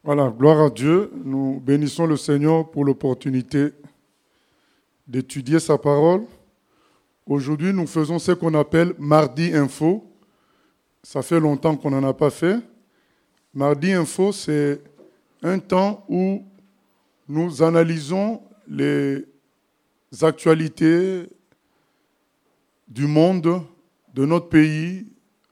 Voilà, gloire à Dieu. Nous bénissons le Seigneur pour l'opportunité d'étudier sa parole. Aujourd'hui, nous faisons ce qu'on appelle Mardi Info. Ça fait longtemps qu'on n'en a pas fait. Mardi Info, c'est un temps où nous analysons les actualités du monde, de notre pays,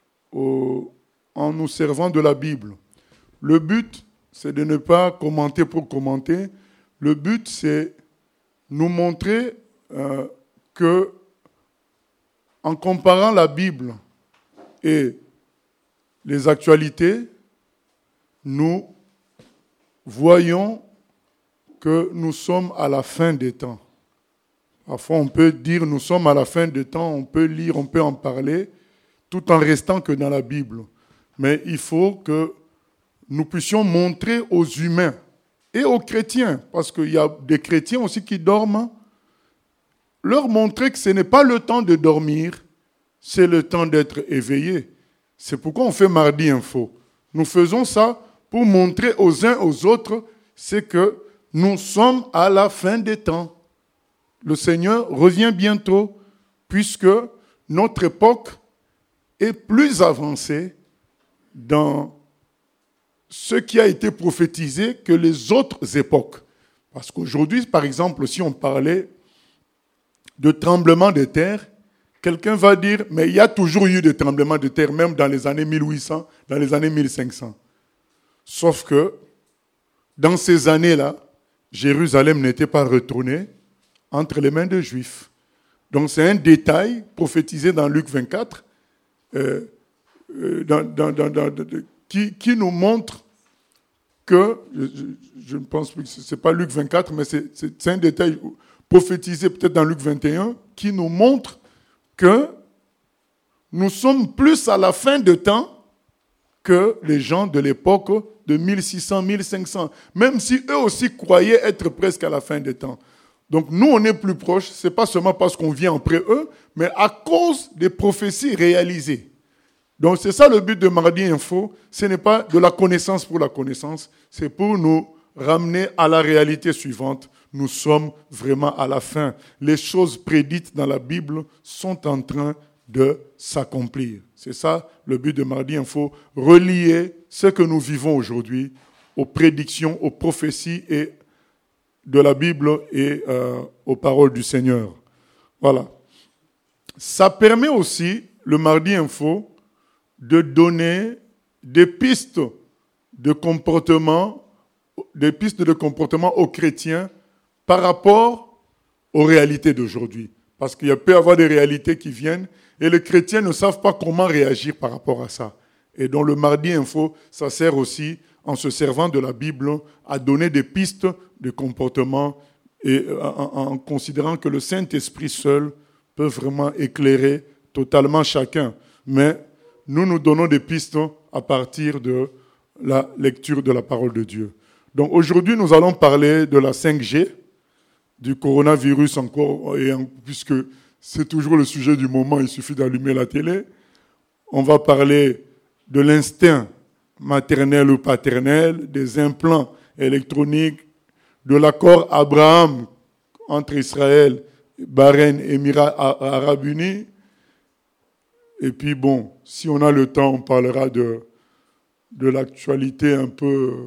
en nous servant de la Bible. Le but, c'est de ne pas commenter pour commenter. Le but, c'est nous montrer que, en comparant la Bible et les actualités, nous voyons que nous sommes à la fin des temps. Parfois, on peut dire nous sommes à la fin des temps, on peut lire, on peut en parler, tout en restant que dans la Bible. Mais il faut que nous puissions montrer aux humains et aux chrétiens, parce qu'il y a des chrétiens aussi qui dorment, leur montrer que ce n'est pas le temps de dormir, c'est le temps d'être éveillé. C'est pourquoi on fait Mardi Info. Nous faisons ça pour montrer aux uns aux autres, c'est que nous sommes à la fin des temps. Le Seigneur revient bientôt, puisque notre époque est plus avancée dans ce qui a été prophétisé que les autres époques. Parce qu'aujourd'hui, par exemple, si on parlait de tremblements de terre, quelqu'un va dire, mais il y a toujours eu des tremblements de terre, même dans les années 1800, dans les années 1500. Sauf que, dans ces années-là, Jérusalem n'était pas retournée entre les mains des Juifs. Donc c'est un détail prophétisé dans Luc 24, qui nous montre que, je ne pense plus que ce n'est pas Luc 24, mais c'est un détail prophétisé peut-être dans Luc 21, qui nous montre que nous sommes plus à la fin de temps que les gens de l'époque de 1600, 1500, même si eux aussi croyaient être presque à la fin des temps. Donc nous, on est plus proches, ce n'est pas seulement parce qu'on vient après eux, mais à cause des prophéties réalisées. Donc c'est ça le but de Mardi Info, ce n'est pas de la connaissance pour la connaissance, c'est pour nous ramener à la réalité suivante. Nous sommes vraiment à la fin. Les choses prédites dans la Bible sont en train de s'accomplir. C'est ça le but de Mardi Info, relier ce que nous vivons aujourd'hui aux prédictions, aux prophéties et de la Bible et aux paroles du Seigneur. Voilà. Ça permet aussi, le Mardi Info, de donner des pistes de comportement aux chrétiens par rapport aux réalités d'aujourd'hui. Parce qu'il peut y avoir des réalités qui viennent et les chrétiens ne savent pas comment réagir par rapport à ça. Et donc le Mardi Info, ça sert aussi, en se servant de la Bible, à donner des pistes de comportement et en considérant que le Saint-Esprit seul peut vraiment éclairer totalement chacun. Mais nous donnons des pistes à partir de la lecture de la parole de Dieu. Donc aujourd'hui, nous allons parler de la 5G, du coronavirus encore, puisque c'est toujours le sujet du moment, il suffit d'allumer la télé. On va parler de l'instinct maternel ou paternel, des implants électroniques, de l'accord Abraham entre Israël, Bahreïn, Émirats arabes unis. Et puis bon, si on a le temps, on parlera de l'actualité un peu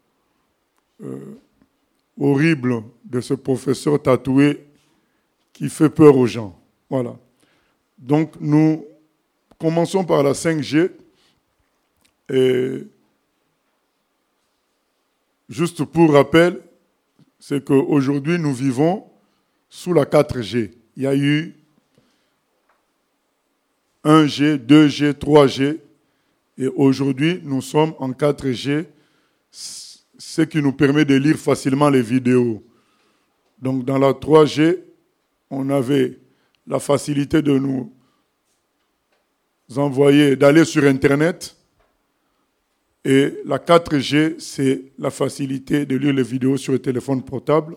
horrible de ce professeur tatoué qui fait peur aux gens. Voilà. Donc nous commençons par la 5G. Et juste pour rappel, c'est qu'aujourd'hui nous vivons sous la 4G. Il y a eu 1G, 2G, 3G. Et aujourd'hui, nous sommes en 4G, ce qui nous permet de lire facilement les vidéos. Donc, dans la 3G, on avait la facilité de nous envoyer, d'aller sur Internet. Et la 4G, c'est la facilité de lire les vidéos sur le téléphone portable.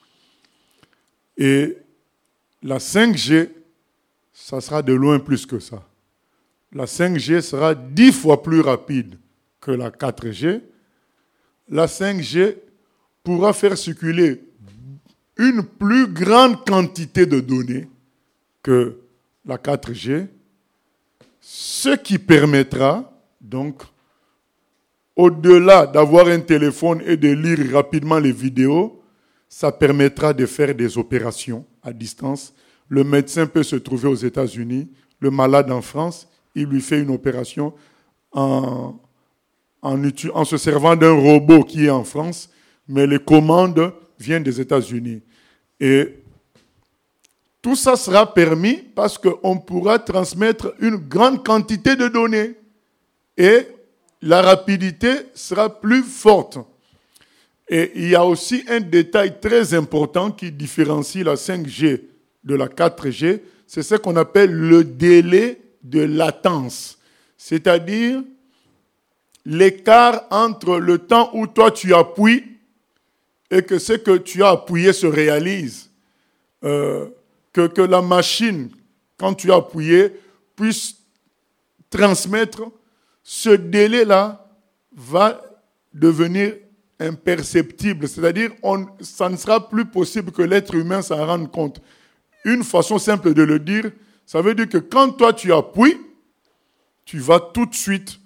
Et la 5G, ça sera de loin plus que ça. La 5G sera 10 fois plus rapide que la 4G. la 5G pourra faire circuler une plus grande quantité de données que la 4G, ce qui permettra donc, au-delà d'avoir un téléphone et de lire rapidement les vidéos, ça permettra de faire des opérations à distance. Le médecin peut se trouver aux États-Unis, le malade en France, il lui fait une opération en se servant d'un robot qui est en France, mais les commandes viennent des États-Unis. Et tout ça sera permis parce qu'on pourra transmettre une grande quantité de données et la rapidité sera plus forte. Et il y a aussi un détail très important qui différencie la 5G de la 4G, c'est ce qu'on appelle le délai de latence, c'est-à-dire l'écart entre le temps où toi tu appuies et que ce que tu as appuyé se réalise. Que la machine, quand tu as appuyé, puisse transmettre, ce délai-là va devenir imperceptible. C'est-à-dire, ça ne sera plus possible que l'être humain s'en rende compte. Une façon simple de le dire, ça veut dire que quand toi tu appuies, tu vas tout de suite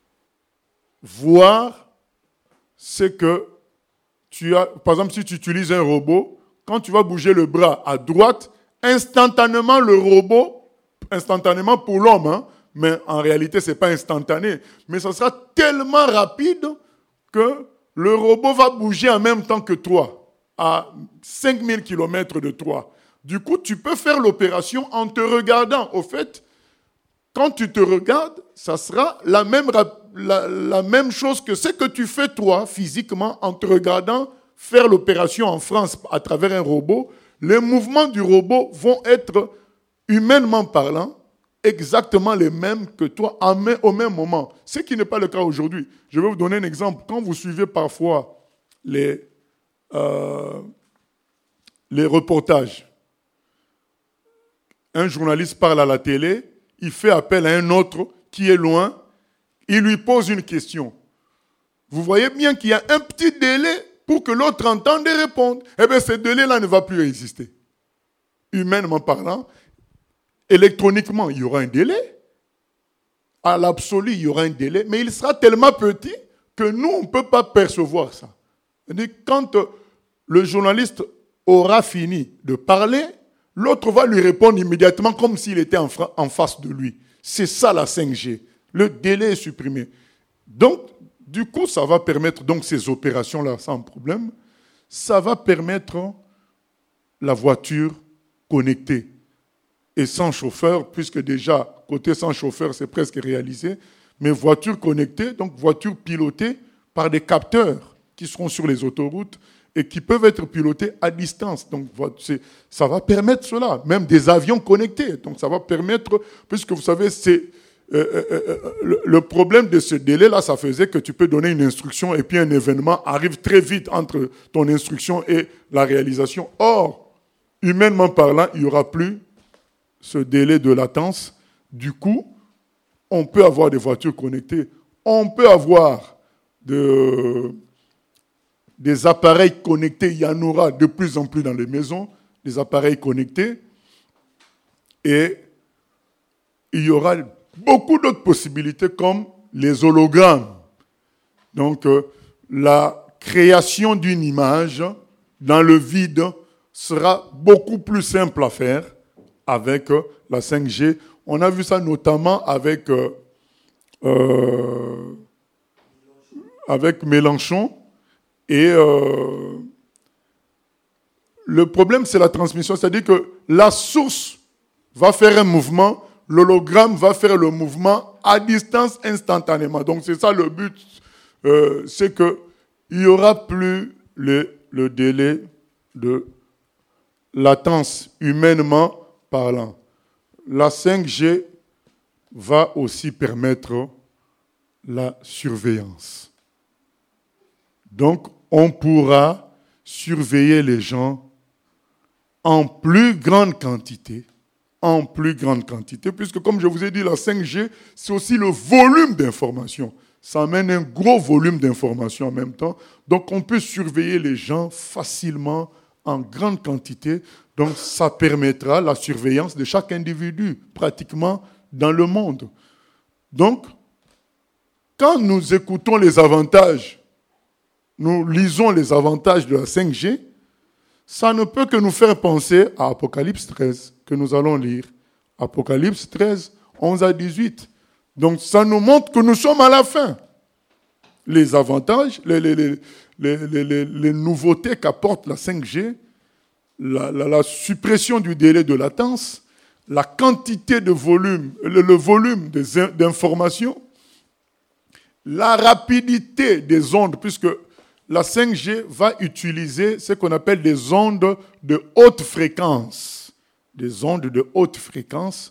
voir ce que tu as. Par exemple, si tu utilises un robot, quand tu vas bouger le bras à droite, instantanément le robot, instantanément pour l'homme, mais en réalité ce n'est pas instantané, mais ça sera tellement rapide que le robot va bouger en même temps que toi, à 5000 km de toi. Du coup, tu peux faire l'opération en te regardant. Au fait, quand tu te regardes, ça sera la même chose que ce que tu fais toi, physiquement, en te regardant faire l'opération en France à travers un robot. Les mouvements du robot vont être, humainement parlant, exactement les mêmes que toi au même moment. Ce qui n'est pas le cas aujourd'hui. Je vais vous donner un exemple. Quand vous suivez parfois les reportages, un journaliste parle à la télé, il fait appel à un autre qui est loin, il lui pose une question. Vous voyez bien qu'il y a un petit délai pour que l'autre entende et réponde. Eh bien, ce délai-là ne va plus exister. Humainement parlant, électroniquement, il y aura un délai. À l'absolu, il y aura un délai, mais il sera tellement petit que nous, on ne peut pas percevoir ça. C'est-à-dire, quand le journaliste aura fini de parler, l'autre va lui répondre immédiatement comme s'il était en face de lui. C'est ça la 5G. Le délai est supprimé. Donc, du coup, ça va permettre donc ces opérations-là sans problème. Ça va permettre la voiture connectée et sans chauffeur, puisque déjà, côté sans chauffeur, c'est presque réalisé. Mais voiture connectée, donc voiture pilotée par des capteurs qui seront sur les autoroutes et qui peuvent être pilotés à distance. Donc, ça va permettre cela, même des avions connectés. Donc, ça va permettre, puisque vous savez, le problème de ce délai-là, ça faisait que tu peux donner une instruction et puis un événement arrive très vite entre ton instruction et la réalisation. Or, humainement parlant, il n'y aura plus ce délai de latence. Du coup, on peut avoir des voitures connectées, on peut avoir des appareils connectés, il y en aura de plus en plus dans les maisons, des appareils connectés, et il y aura beaucoup d'autres possibilités comme les hologrammes. Donc, la création d'une image dans le vide sera beaucoup plus simple à faire avec la 5G. On a vu ça notamment avec Mélenchon. Et le problème, c'est la transmission. C'est-à-dire que la source va faire un mouvement, l'hologramme va faire le mouvement à distance instantanément. Donc, c'est ça le but. C'est qu'il n'y aura plus le délai de latence humainement parlant. La 5G va aussi permettre la surveillance. Donc, on pourra surveiller les gens en plus grande quantité, puisque comme je vous ai dit, la 5G, c'est aussi le volume d'informations. ça amène un gros volume d'informations en même temps. Donc, on peut surveiller les gens facilement, en grande quantité. Donc, ça permettra la surveillance de chaque individu, pratiquement dans le monde. Donc, quand nous écoutons les avantages, nous lisons les avantages de la 5G, ça ne peut que nous faire penser à Apocalypse 13, que nous allons lire. Apocalypse 13, 11 à 18. Donc, ça nous montre que nous sommes à la fin. Les avantages, les nouveautés qu'apporte la 5G, la suppression du délai de latence, la quantité de volume, le volume d'informations, la rapidité des ondes, puisque la 5G va utiliser ce qu'on appelle des ondes de haute fréquence. Des ondes de haute fréquence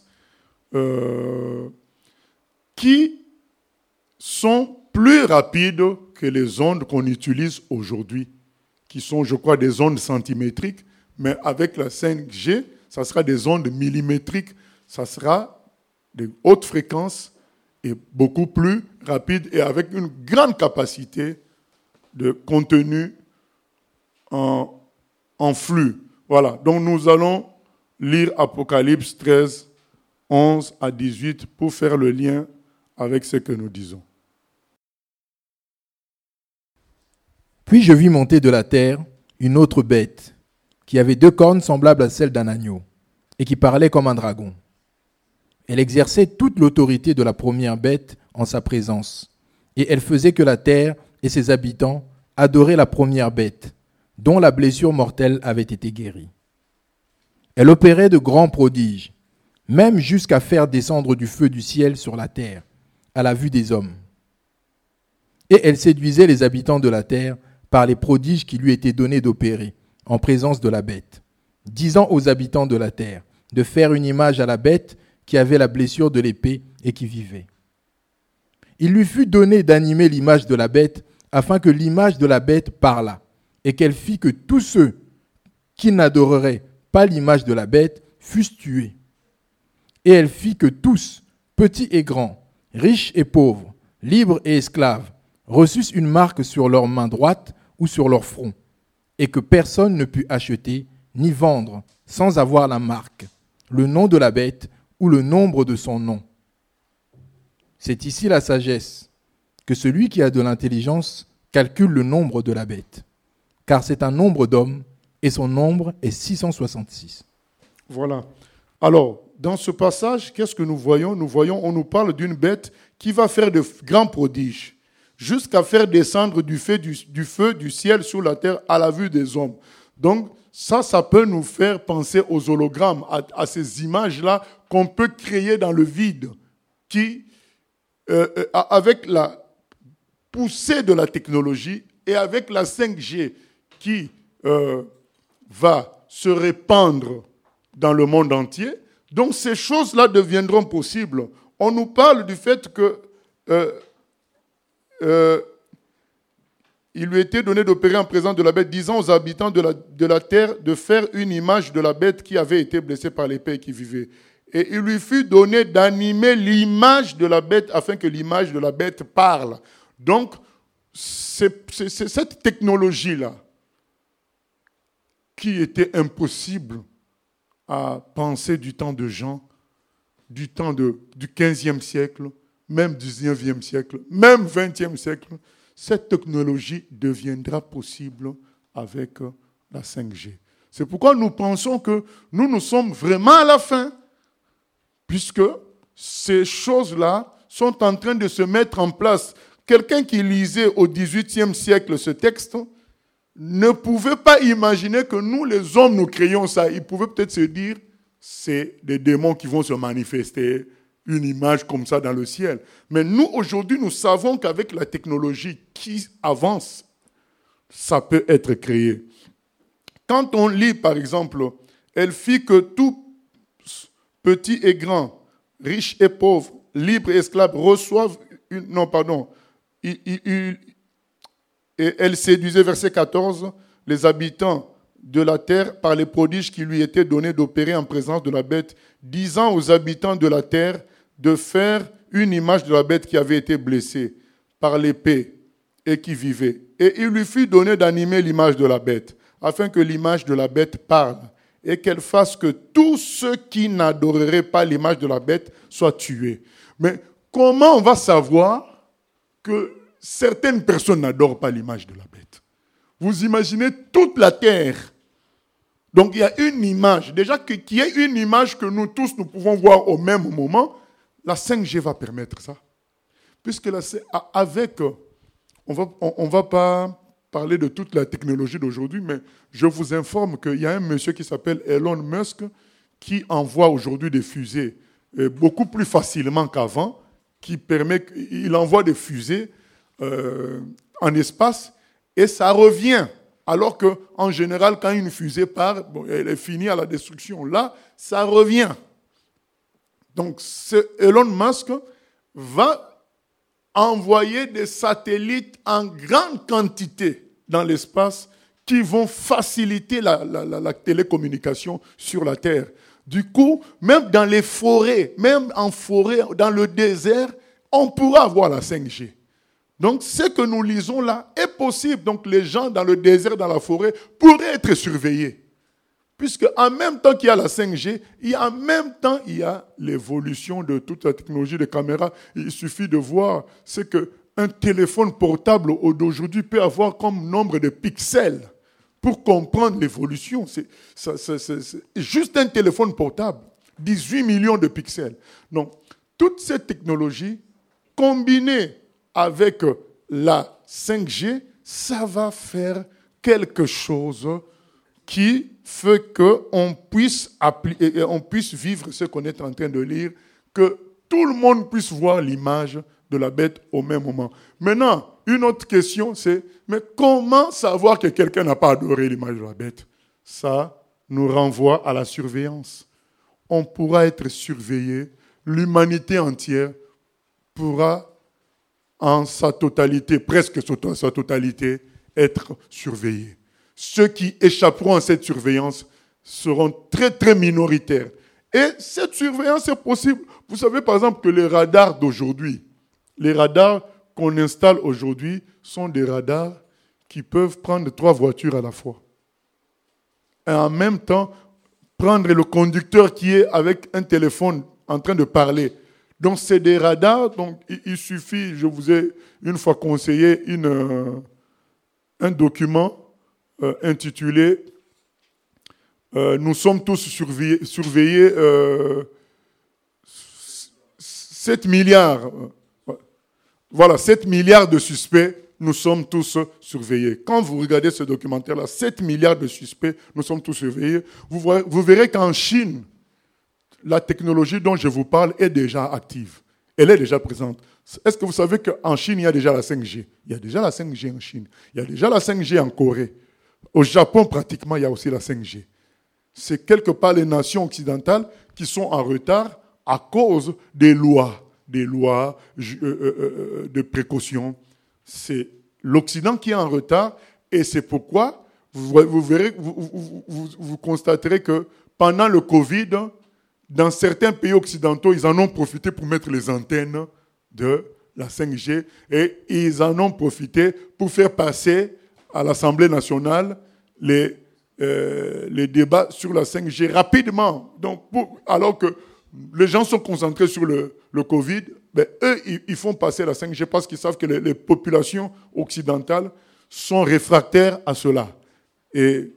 qui sont plus rapides que les ondes qu'on utilise aujourd'hui, qui sont, je crois, des ondes centimétriques, mais avec la 5G, ça sera des ondes millimétriques, ça sera de haute fréquence et beaucoup plus rapide et avec une grande capacité de contenu en flux. Voilà, donc nous allons lire Apocalypse 13, 11 à 18 pour faire le lien avec ce que nous disons. Puis je vis monter de la terre une autre bête, qui avait 2 cornes semblables à celles d'un agneau, et qui parlait comme un dragon. Elle exerçait toute l'autorité de la première bête en sa présence, et elle faisait que la terre et ses habitants adoraient la première bête, dont la blessure mortelle avait été guérie. Elle opérait de grands prodiges, même jusqu'à faire descendre du feu du ciel sur la terre, à la vue des hommes. Et elle séduisait les habitants de la terre par les prodiges qui lui étaient donnés d'opérer, en présence de la bête, disant aux habitants de la terre de faire une image à la bête qui avait la blessure de l'épée et qui vivait. Il lui fut donné d'animer l'image de la bête, afin que l'image de la bête parlât, et qu'elle fit que tous ceux qui n'adoreraient pas l'image de la bête fussent tués. Et elle fit que tous, petits et grands, riches et pauvres, libres et esclaves, reçussent une marque sur leur main droite ou sur leur front, et que personne ne put acheter ni vendre sans avoir la marque, le nom de la bête ou le nombre de son nom. C'est ici la sagesse, que celui qui a de l'intelligence calcule le nombre de la bête, car c'est un nombre d'hommes, et son nombre est 666. Voilà. Alors, dans ce passage, qu'est-ce que nous voyons ? On nous parle d'une bête qui va faire de grands prodiges, jusqu'à faire descendre du feu du ciel sur la terre à la vue des hommes. Donc, ça peut nous faire penser aux hologrammes, à ces images-là qu'on peut créer dans le vide, qui, avec la poussée de la technologie et avec la 5G qui va se répandre dans le monde entier, donc ces choses-là deviendront possibles. On nous parle du fait que il lui était donné d'opérer en présence de la bête, disant aux habitants de la terre de faire une image de la bête qui avait été blessée par l'épée et qui vivait. Et il lui fut donné d'animer l'image de la bête afin que l'image de la bête parle. Donc, c'est cette technologie-là qui était impossible à penser du temps de Jean, du temps du 15e siècle, même 19e siècle, même 20e siècle. Cette technologie deviendra possible avec la 5G. C'est pourquoi nous pensons que nous sommes vraiment à la fin, puisque ces choses-là sont en train de se mettre en place. Quelqu'un qui lisait au XVIIIe siècle ce texte ne pouvait pas imaginer que nous, les hommes, nous créions ça. Il pouvait peut-être se dire, c'est des démons qui vont se manifester, une image comme ça dans le ciel. Mais nous, aujourd'hui, nous savons qu'avec la technologie qui avance, ça peut être créé. Quand on lit, par exemple, elle fit que tout petit et grand, riche et pauvre, libre et esclave reçoivent une... Non, pardon. Et elle séduisait, verset 14, les habitants de la terre par les prodiges qui lui étaient donnés d'opérer en présence de la bête, disant aux habitants de la terre de faire une image de la bête qui avait été blessée par l'épée et qui vivait. Et il lui fut donné d'animer l'image de la bête, afin que l'image de la bête parle, et qu'elle fasse que tous ceux qui n'adoreraient pas l'image de la bête soient tués. Mais comment on va savoir que certaines personnes n'adorent pas l'image de la bête? Vous imaginez toute la terre. Donc il y a une image. Déjà qu'il y ait une image que nous tous nous pouvons voir au même moment, la 5G va permettre ça. Puisque avec, on va pas parler de toute la technologie d'aujourd'hui, mais je vous informe qu'il y a un monsieur qui s'appelle Elon Musk qui envoie aujourd'hui des fusées beaucoup plus facilement qu'avant, il envoie des fusées en espace et ça revient. Alors qu'en général, quand une fusée part, elle est finie à la destruction. Là, ça revient. Donc, Elon Musk va envoyer des satellites en grande quantité dans l'espace qui vont faciliter la télécommunication sur la Terre. Du coup, même dans les forêts, même en forêt, dans le désert, on pourra avoir la 5G. Donc, ce que nous lisons là est possible. Donc, les gens dans le désert, dans la forêt, pourraient être surveillés. Puisque en même temps qu'il y a la 5G, en même temps, il y a l'évolution de toute la technologie de caméra. Il suffit de voir ce qu'un téléphone portable d'aujourd'hui peut avoir comme nombre de pixels pour comprendre l'évolution. C'est juste un téléphone portable, 18 millions de pixels. Donc, toute cette technologie, combinée avec la 5G, ça va faire quelque chose qui fait qu'on puisse vivre ce qu'on est en train de lire, que tout le monde puisse voir l'image de la bête au même moment. Maintenant, une autre question, c'est, mais comment savoir que quelqu'un n'a pas adoré l'image de la bête? Ça nous renvoie à la surveillance. On pourra être surveillé, l'humanité entière pourra en sa totalité, presque sa totalité, être surveillée. Ceux qui échapperont à cette surveillance seront très, très minoritaires. Et cette surveillance est possible. Vous savez, par exemple, que les radars d'aujourd'hui, les radars qu'on installe aujourd'hui sont des radars qui peuvent prendre 3 voitures à la fois. Et en même temps, prendre le conducteur qui est avec un téléphone en train de parler. Donc, c'est des radars. Donc, il suffit, je vous ai une fois conseillé un document intitulé Nous sommes tous surveillés 7 milliards. Voilà, 7 milliards de suspects, nous sommes tous surveillés. Quand vous regardez ce documentaire-là, 7 milliards de suspects, nous sommes tous surveillés. Vous verrez qu'en Chine, la technologie dont je vous parle est déjà active. Elle est déjà présente. Est-ce que vous savez qu'en Chine, il y a déjà la 5G? Il y a déjà la 5G en Chine. Il y a déjà la 5G en Corée. Au Japon, pratiquement, il y a aussi la 5G. C'est quelque part les nations occidentales qui sont en retard à cause des lois de précaution. C'est l'Occident qui est en retard et c'est pourquoi vous constaterez que pendant le Covid, dans certains pays occidentaux, ils en ont profité pour mettre les antennes de la 5G et ils en ont profité pour faire passer à l'Assemblée nationale les débats sur la 5G rapidement. Donc, alors que les gens sont concentrés sur le Covid, ben, eux, ils font passer la 5G parce qu'ils savent que les populations occidentales sont réfractaires à cela. Et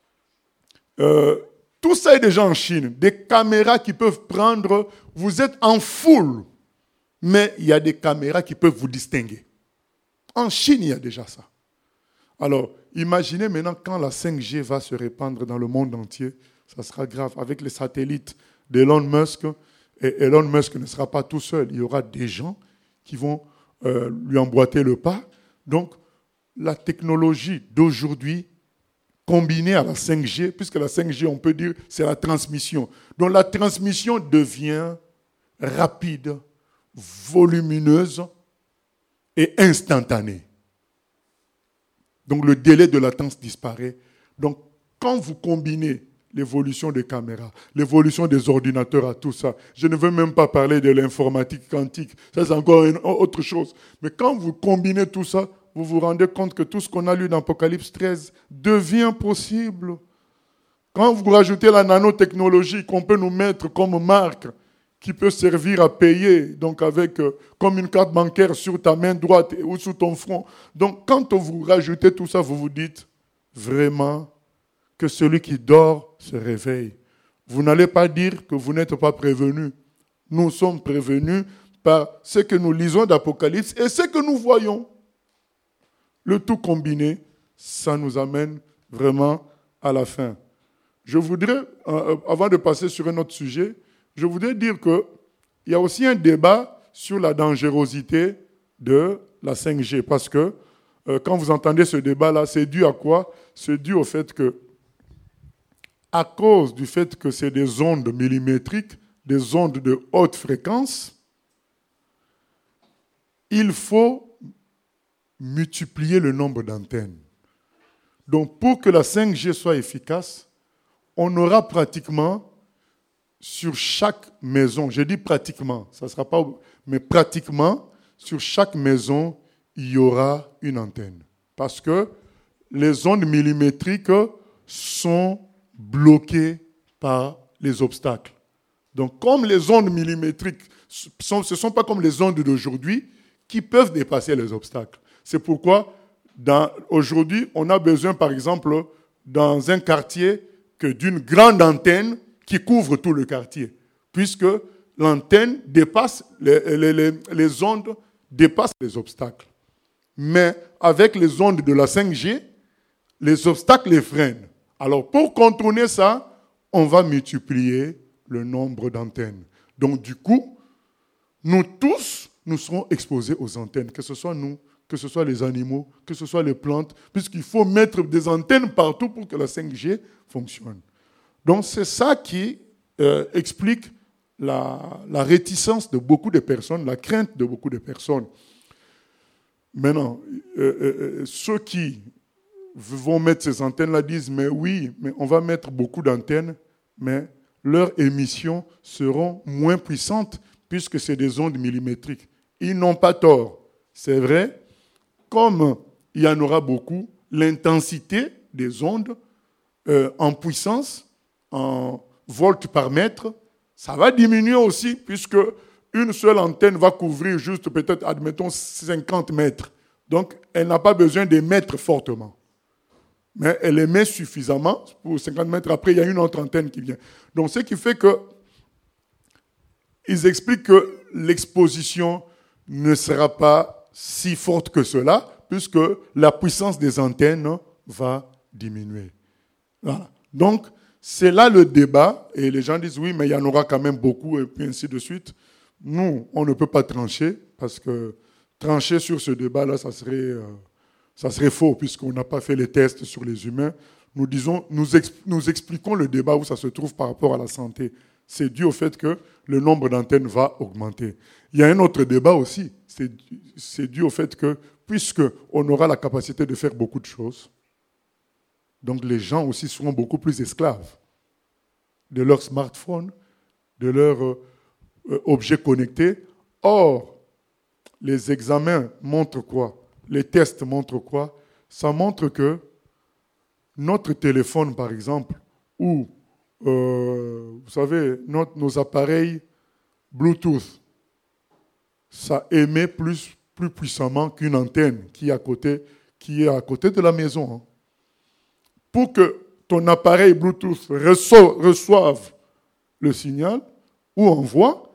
tout ça est déjà en Chine. Des caméras qui peuvent prendre... Vous êtes en foule, mais il y a des caméras qui peuvent vous distinguer. En Chine, il y a déjà ça. Alors, imaginez maintenant quand la 5G va se répandre dans le monde entier, ça sera grave. Avec les satellites d'Elon Musk, et Elon Musk ne sera pas tout seul. Il y aura des gens qui vont lui emboîter le pas. Donc, la technologie d'aujourd'hui, combinée à la 5G, puisque la 5G, on peut dire, c'est la transmission. Donc, la transmission devient rapide, volumineuse et instantanée. Donc, le délai de latence disparaît. Donc, quand vous combinez l'évolution des caméras, l'évolution des ordinateurs, à tout ça. Je ne veux même pas parler de l'informatique quantique. Ça, c'est encore autre chose. Mais quand vous combinez tout ça, vous vous rendez compte que tout ce qu'on a lu dans Apocalypse 13 devient possible. Quand vous rajoutez la nanotechnologie qu'on peut nous mettre comme marque, qui peut servir à payer, donc avec comme une carte bancaire sur ta main droite ou sur ton front. Donc quand vous rajoutez tout ça, vous vous dites vraiment que celui qui dort se réveille. Vous n'allez pas dire que vous n'êtes pas prévenus. Nous sommes prévenus par ce que nous lisons d'Apocalypse et ce que nous voyons. Le tout combiné, ça nous amène vraiment à la fin. Je voudrais, avant de passer sur un autre sujet, je voudrais dire qu'il y a aussi un débat sur la dangerosité de la 5G. Parce que quand vous entendez ce débat-là, c'est dû à quoi? C'est dû au fait que, à cause du fait que c'est des ondes millimétriques, des ondes de haute fréquence, il faut multiplier le nombre d'antennes. Donc pour que la 5G soit efficace, on aura pratiquement sur chaque maison, je dis pratiquement, ça ne sera pas, mais pratiquement, sur chaque maison, il y aura une antenne. Parce que les ondes millimétriques sont bloquées par les obstacles. Donc, comme les ondes millimétriques, ce ne sont pas comme les ondes d'aujourd'hui qui peuvent dépasser les obstacles. C'est pourquoi, aujourd'hui, on a besoin, par exemple, dans un quartier, que d'une grande antenne qui couvre tout le quartier, puisque l'antenne dépasse, les ondes dépassent les obstacles. Mais avec les ondes de la 5G, les obstacles les freinent. Alors pour contourner ça, on va multiplier le nombre d'antennes. Donc du coup, nous tous, nous serons exposés aux antennes, que ce soit nous, que ce soit les animaux, que ce soit les plantes, puisqu'il faut mettre des antennes partout pour que la 5G fonctionne. Donc c'est ça qui explique la réticence de beaucoup de personnes, la crainte de beaucoup de personnes. Maintenant, ceux qui vont mettre ces antennes-là disent, mais oui, mais on va mettre beaucoup d'antennes, mais leurs émissions seront moins puissantes puisque c'est des ondes millimétriques. Ils n'ont pas tort. C'est vrai, comme il y en aura beaucoup, l'intensité des ondes en puissance, en volts par mètre, ça va diminuer aussi puisque une seule antenne va couvrir juste peut-être, admettons, 50 mètres. Donc, elle n'a pas besoin d'émettre fortement. Mais elle émet suffisamment pour 50 mètres. Après, il y a une autre antenne qui vient. Donc, ce qui fait que ils expliquent que l'exposition ne sera pas si forte que cela, puisque la puissance des antennes va diminuer. Voilà. Donc, c'est là le débat, et les gens disent oui, mais il y en aura quand même beaucoup, et puis ainsi de suite. Nous, on ne peut pas trancher, parce que trancher sur ce débat-là, ça serait faux, puisqu'on n'a pas fait les tests sur les humains. Nous expliquons le débat où ça se trouve par rapport à la santé. C'est dû au fait que le nombre d'antennes va augmenter. Il y a un autre débat aussi. C'est dû au fait que, puisqu'on aura la capacité de faire beaucoup de choses, donc les gens aussi seront beaucoup plus esclaves de leur smartphone, de leurs objets connectés. Or, les examens montrent quoi? Les tests montrent quoi? Ça montre que notre téléphone, par exemple, ou, vous savez, nos appareils Bluetooth, ça émet plus puissamment qu'une antenne qui est à côté de la maison. Pour que ton appareil Bluetooth reçoive le signal ou envoie,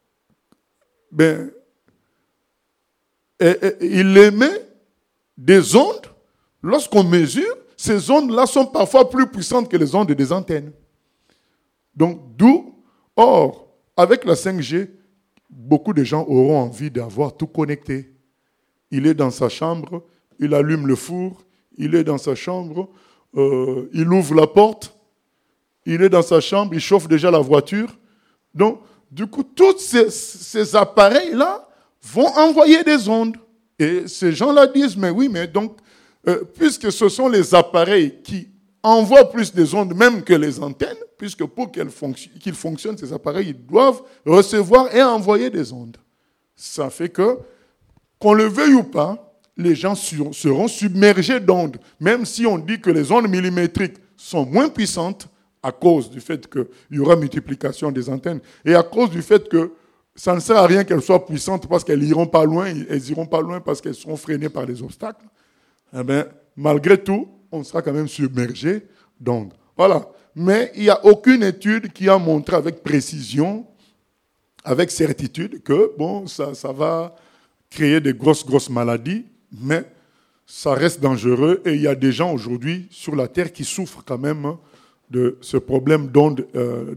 il émet des ondes. Lorsqu'on mesure, ces ondes-là sont parfois plus puissantes que les ondes des antennes. Donc, or, avec la 5G, beaucoup de gens auront envie d'avoir tout connecté. Il est dans sa chambre, il allume le four, il est dans sa chambre, il ouvre la porte, il est dans sa chambre, il chauffe déjà la voiture. Donc, du coup, tous ces appareils-là vont envoyer des ondes. Et ces gens-là disent, mais oui, mais donc, puisque ce sont les appareils qui envoient plus des ondes même que les antennes, puisque pour qu'ils fonctionnent, ces appareils, ils doivent recevoir et envoyer des ondes. Ça fait que, qu'on le veuille ou pas, les gens seront submergés d'ondes, même si on dit que les ondes millimétriques sont moins puissantes à cause du fait qu'il y aura multiplication des antennes et à cause du fait que ça ne sert à rien qu'elles soient puissantes parce qu'elles n'iront pas loin, elles iront pas loin parce qu'elles seront freinées par les obstacles. Eh bien, malgré tout, on sera quand même submergé d'ondes. Voilà. Mais il n'y a aucune étude qui a montré avec précision, avec certitude, que bon, ça va créer des grosses maladies, mais ça reste dangereux et il y a des gens aujourd'hui sur la Terre qui souffrent quand même de ce problème d'ondes.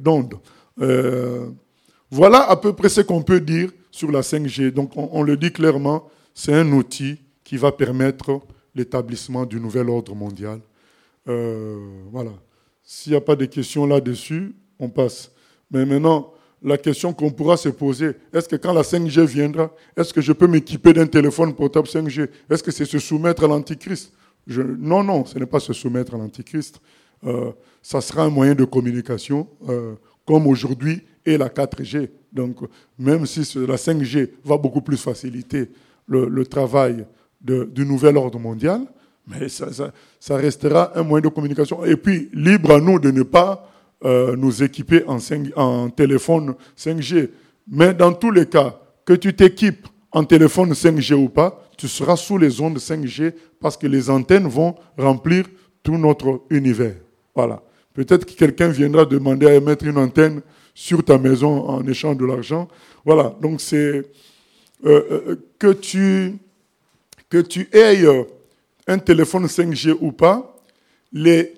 Voilà à peu près ce qu'on peut dire sur la 5G. Donc on le dit clairement, c'est un outil qui va permettre l'établissement du nouvel ordre mondial. Voilà. S'il n'y a pas de questions là-dessus, on passe. Mais maintenant, la question qu'on pourra se poser, est-ce que quand la 5G viendra, est-ce que je peux m'équiper d'un téléphone portable 5G? Est-ce que c'est se soumettre à l'antichrist? Non, ce n'est pas se soumettre à l'antichrist. Ça sera un moyen de communication, comme aujourd'hui est la 4G. Donc, même si la 5G va beaucoup plus faciliter le travail du nouvel ordre mondial, mais ça restera un moyen de communication. Et puis, libre à nous de ne pas nous équiper en téléphone 5G. Mais dans tous les cas, que tu t'équipes en téléphone 5G ou pas, tu seras sous les ondes 5G parce que les antennes vont remplir tout notre univers. Voilà. Peut-être que quelqu'un viendra demander à mettre une antenne sur ta maison en échange de l'argent. Voilà. Donc, c'est que tu aies un téléphone 5G ou pas, les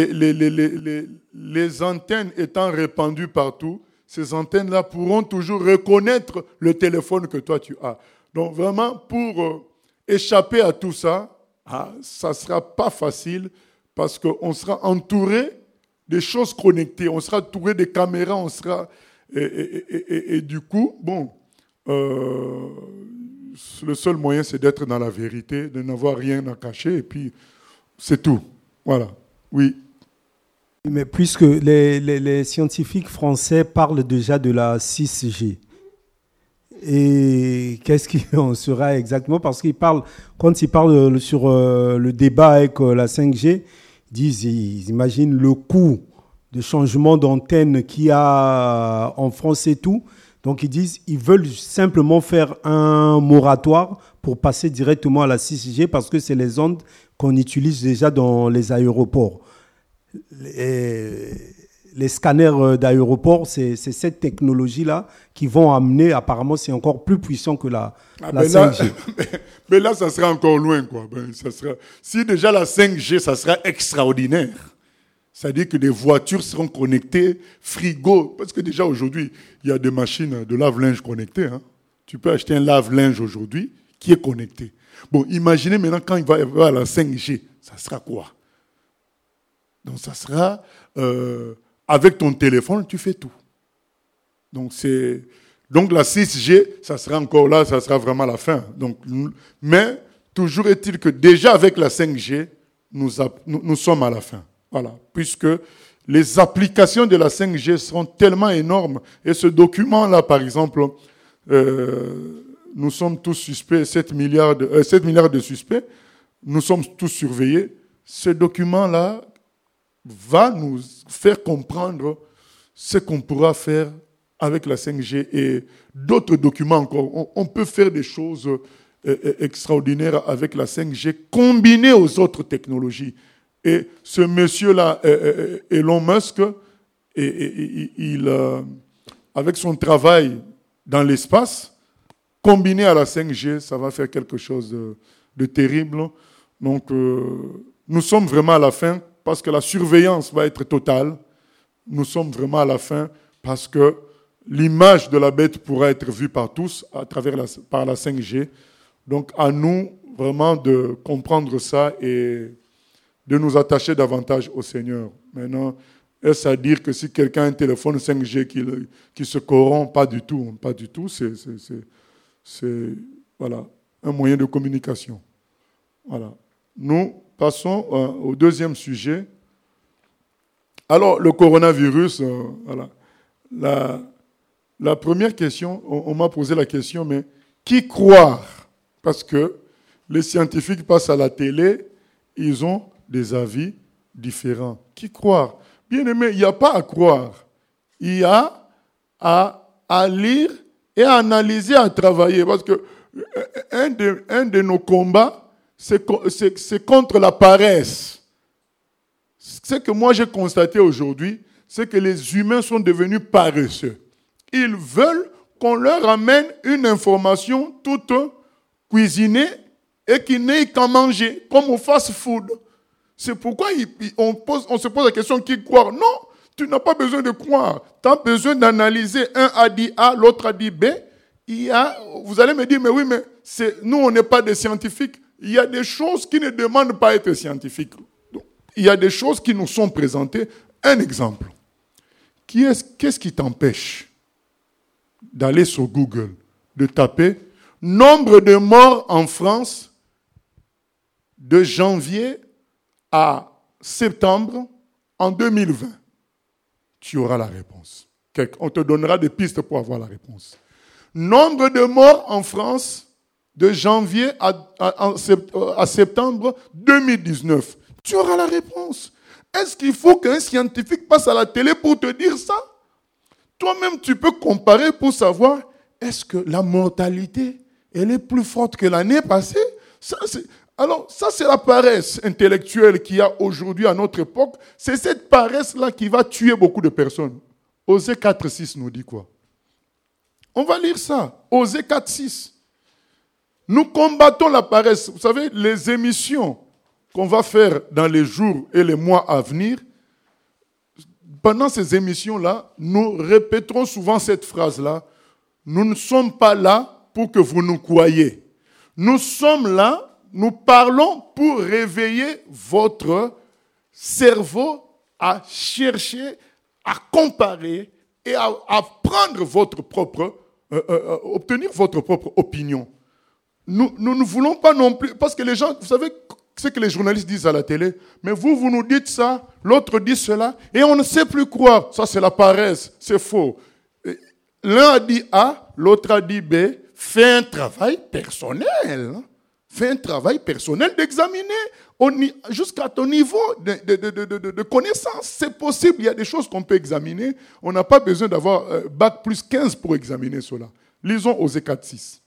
antennes étant répandues partout, ces antennes-là pourront toujours reconnaître le téléphone que toi tu as. Donc vraiment, pour échapper à tout ça, ça ne sera pas facile parce qu'on sera entouré des choses connectées, on sera entouré des caméras, on sera... Et du coup, bon, le seul moyen, c'est d'être dans la vérité, de n'avoir rien à cacher, et puis c'est tout. Voilà. Oui. Mais puisque les scientifiques français parlent déjà de la 6G, et qu'est-ce qu'il en sera exactement? Parce quand ils parlent sur le débat avec la 5G, ils imaginent le coût de changement d'antenne qu'il y a en France et tout. Donc ils veulent simplement faire un moratoire pour passer directement à la 6G parce que c'est les ondes qu'on utilise déjà dans les aéroports. Les scanners d'aéroports, c'est cette technologie-là qui vont amener, apparemment, c'est encore plus puissant que la 5G. Mais là, ça sera encore loin, quoi. Si déjà la 5G, ça sera extraordinaire. C'est-à-dire que des voitures seront connectées, frigo, parce que déjà aujourd'hui, il y a des machines de lave-linge connectées. Hein. Tu peux acheter un lave-linge aujourd'hui qui est connecté. Bon, imaginez maintenant quand il va y avoir la 5G, ça sera quoi? Donc ça sera, avec ton téléphone, tu fais tout. Donc la 6G, ça sera encore là, ça sera vraiment la fin. Donc, mais toujours est-il que déjà avec la 5G, nous sommes à la fin. Voilà, puisque les applications de la 5G seront tellement énormes. Et ce document-là, par exemple, nous sommes tous suspects, 7 milliards de suspects, nous sommes tous surveillés. Ce document-là va nous faire comprendre ce qu'on pourra faire avec la 5G et d'autres documents encore. On peut faire des choses extraordinaires avec la 5G combinées aux autres technologies. Et ce monsieur-là, Elon Musk, avec son travail dans l'espace, combiné à la 5G, ça va faire quelque chose de terrible. Donc, nous sommes vraiment à la fin parce que la surveillance va être totale. Nous sommes vraiment à la fin parce que l'image de la bête pourra être vue par tous par la 5G. Donc, à nous vraiment de comprendre ça et de nous attacher davantage au Seigneur. Maintenant, est-ce à dire que si quelqu'un a un téléphone 5G qui se corrompt? Pas du tout. Pas du tout. C'est voilà, un moyen de communication. Voilà. Nous passons au deuxième sujet. Alors, le coronavirus, voilà. La première question, on m'a posé la question, mais qui croire? Parce que les scientifiques passent à la télé, ils ont des avis différents. Qui croire? Bien aimé, il n'y a pas à croire. Il y a à lire et à analyser, à travailler. Parce que un de nos combats, c'est contre la paresse. Ce que moi j'ai constaté aujourd'hui, c'est que les humains sont devenus paresseux. Ils veulent qu'on leur amène une information toute cuisinée et qu'ils n'aient qu'à manger, comme au fast-food. C'est pourquoi on se pose la question qui croire. Non, tu n'as pas besoin de croire. Tu as besoin d'analyser. Un a dit A, l'autre a dit B. Vous allez me dire, mais oui, mais nous, on n'est pas des scientifiques. Il y a des choses qui ne demandent pas à être scientifiques. Donc, il y a des choses qui nous sont présentées. Un exemple. Qu'est-ce qui t'empêche d'aller sur Google, de taper nombre de morts en France de janvier à septembre en 2020? Tu auras la réponse. On te donnera des pistes pour avoir la réponse. Nombre de morts en France de janvier à septembre 2019. Tu auras la réponse. Est-ce qu'il faut qu'un scientifique passe à la télé pour te dire ça? Toi-même, tu peux comparer pour savoir, est-ce que la mortalité, elle est plus forte que l'année passée? Alors, ça, c'est la paresse intellectuelle qu'il y a aujourd'hui à notre époque. C'est cette paresse-là qui va tuer beaucoup de personnes. Osée 4.6 nous dit quoi? On va lire ça. Osée 4.6. Nous combattons la paresse. Vous savez, les émissions qu'on va faire dans les jours et les mois à venir, pendant ces émissions-là, nous répéterons souvent cette phrase-là. Nous ne sommes pas là pour que vous nous croyiez. Nous sommes là, nous parlons pour réveiller votre cerveau à chercher, à comparer et à prendre votre propre, obtenir votre propre opinion. Nous ne voulons pas non plus, parce que les gens, vous savez ce que les journalistes disent à la télé, mais vous nous dites ça, l'autre dit cela, et on ne sait plus quoi. Ça, c'est la paresse, c'est faux. L'un a dit A, l'autre a dit B. Fais un travail personnel. Fais un travail personnel d'examiner jusqu'à ton niveau de connaissance. C'est possible, il y a des choses qu'on peut examiner. On n'a pas besoin d'avoir bac plus 15 pour examiner cela. Lisons Osée 4.6.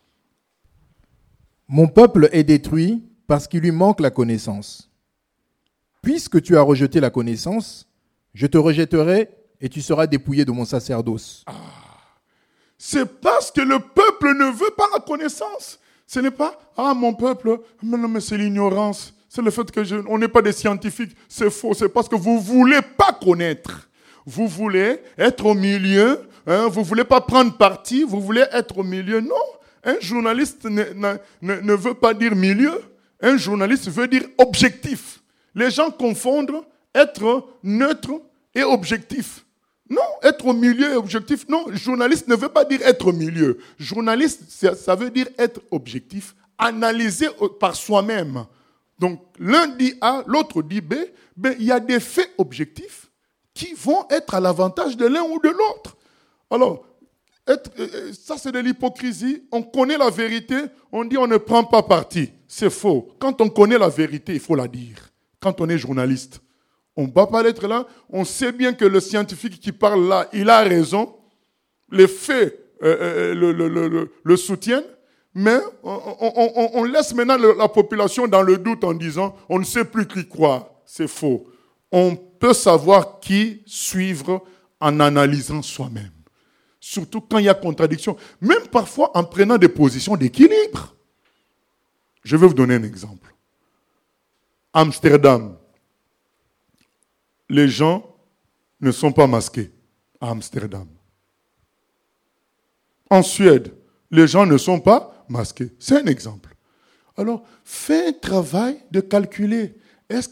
Mon peuple est détruit parce qu'il lui manque la connaissance. Puisque tu as rejeté la connaissance, je te rejetterai et tu seras dépouillé de mon sacerdoce. C'est parce que le peuple ne veut pas la connaissance. Ce n'est pas, mon peuple, mais c'est l'ignorance. C'est le fait qu'on n'est pas des scientifiques. C'est faux, c'est parce que vous ne voulez pas connaître. Vous voulez être au milieu, vous ne voulez pas prendre parti, vous voulez être au milieu. Non, un journaliste ne veut pas dire milieu. Un journaliste veut dire objectif. Les gens confondent être neutre et objectif. Non, être au milieu et objectif. Non, journaliste ne veut pas dire être au milieu. Journaliste, ça veut dire être objectif, analyser par soi-même. Donc, l'un dit A, l'autre dit B. Ben, il y a des faits objectifs qui vont être à l'avantage de l'un ou de l'autre. Alors, ça c'est de l'hypocrisie. On connaît la vérité, on dit on ne prend pas parti. C'est faux. Quand on connaît la vérité, il faut la dire. Quand on est journaliste, on ne va pas l'être là. On sait bien que le scientifique qui parle là, il a raison. Les faits le soutiennent. Mais on laisse maintenant la population dans le doute en disant on ne sait plus qui croire. C'est faux. On peut savoir qui suivre en analysant soi-même. Surtout quand il y a contradiction. Même parfois en prenant des positions d'équilibre. Je vais vous donner un exemple. Amsterdam. Les gens ne sont pas masqués à Amsterdam. En Suède, les gens ne sont pas masqués. C'est un exemple. Alors, fais un travail de calculer. Est-ce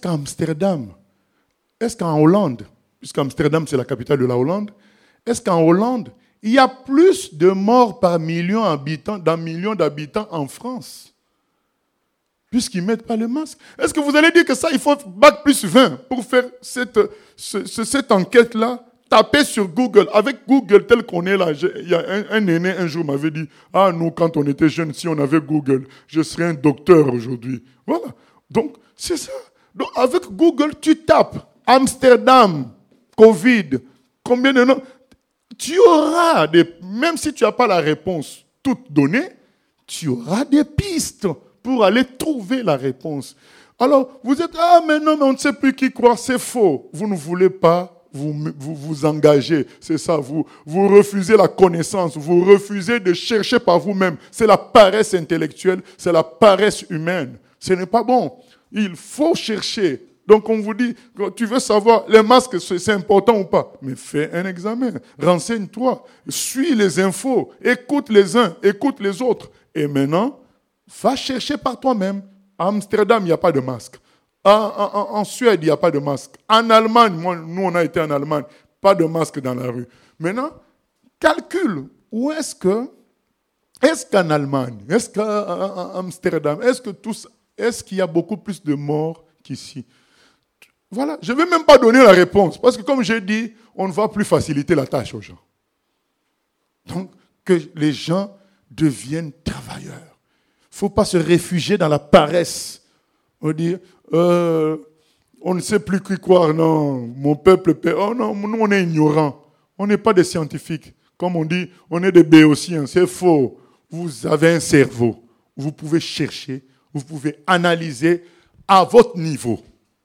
qu'en Hollande, puisqu'Amsterdam c'est la capitale de la Hollande, est-ce qu'en Hollande, il y a plus de morts par million d'habitants en France? puisqu'ils ne mettent pas le masque. Est-ce que vous allez dire que ça, il faut bac plus 20 pour faire cette enquête-là? Tapez sur Google. Avec Google tel qu'on est là, il y a un aîné un jour m'avait dit, ah nous quand on était jeunes, si on avait Google, je serais un docteur aujourd'hui. Voilà. Donc c'est ça. Donc avec Google, tu tapes Amsterdam, Covid, combien de noms? Tu auras même si tu n'as pas la réponse toute donnée, tu auras des pistes pour aller trouver la réponse. Alors vous êtes, ah mais non, mais on ne sait plus qui croire, c'est faux. Vous ne voulez pas vous engagez, c'est ça, vous refusez la connaissance, vous refusez de chercher par vous-même. C'est la paresse intellectuelle, c'est la paresse humaine. Ce n'est pas bon. Il faut chercher. Donc on vous dit, tu veux savoir, les masques, c'est important ou pas? Mais fais un examen, renseigne-toi, suis les infos, écoute les uns, écoute les autres. Et maintenant, va chercher par toi-même. À Amsterdam, il n'y a pas de masque. En Suède, il n'y a pas de masque. En Allemagne, nous on a été en Allemagne, pas de masque dans la rue. Maintenant, calcule, est-ce qu'en Allemagne, est-ce qu'à Amsterdam, est-ce qu'il y a beaucoup plus de morts qu'ici? Voilà, je ne vais même pas donner la réponse, parce que comme j'ai dit, on ne va plus faciliter la tâche aux gens. Donc, que les gens deviennent travailleurs. Il ne faut pas se réfugier dans la paresse. On dit, on ne sait plus qui croire, non, mon peuple, oh non, nous on est ignorants, on n'est pas des scientifiques. Comme on dit, on est des béotiens, c'est faux. Vous avez un cerveau, vous pouvez chercher, vous pouvez analyser à votre niveau.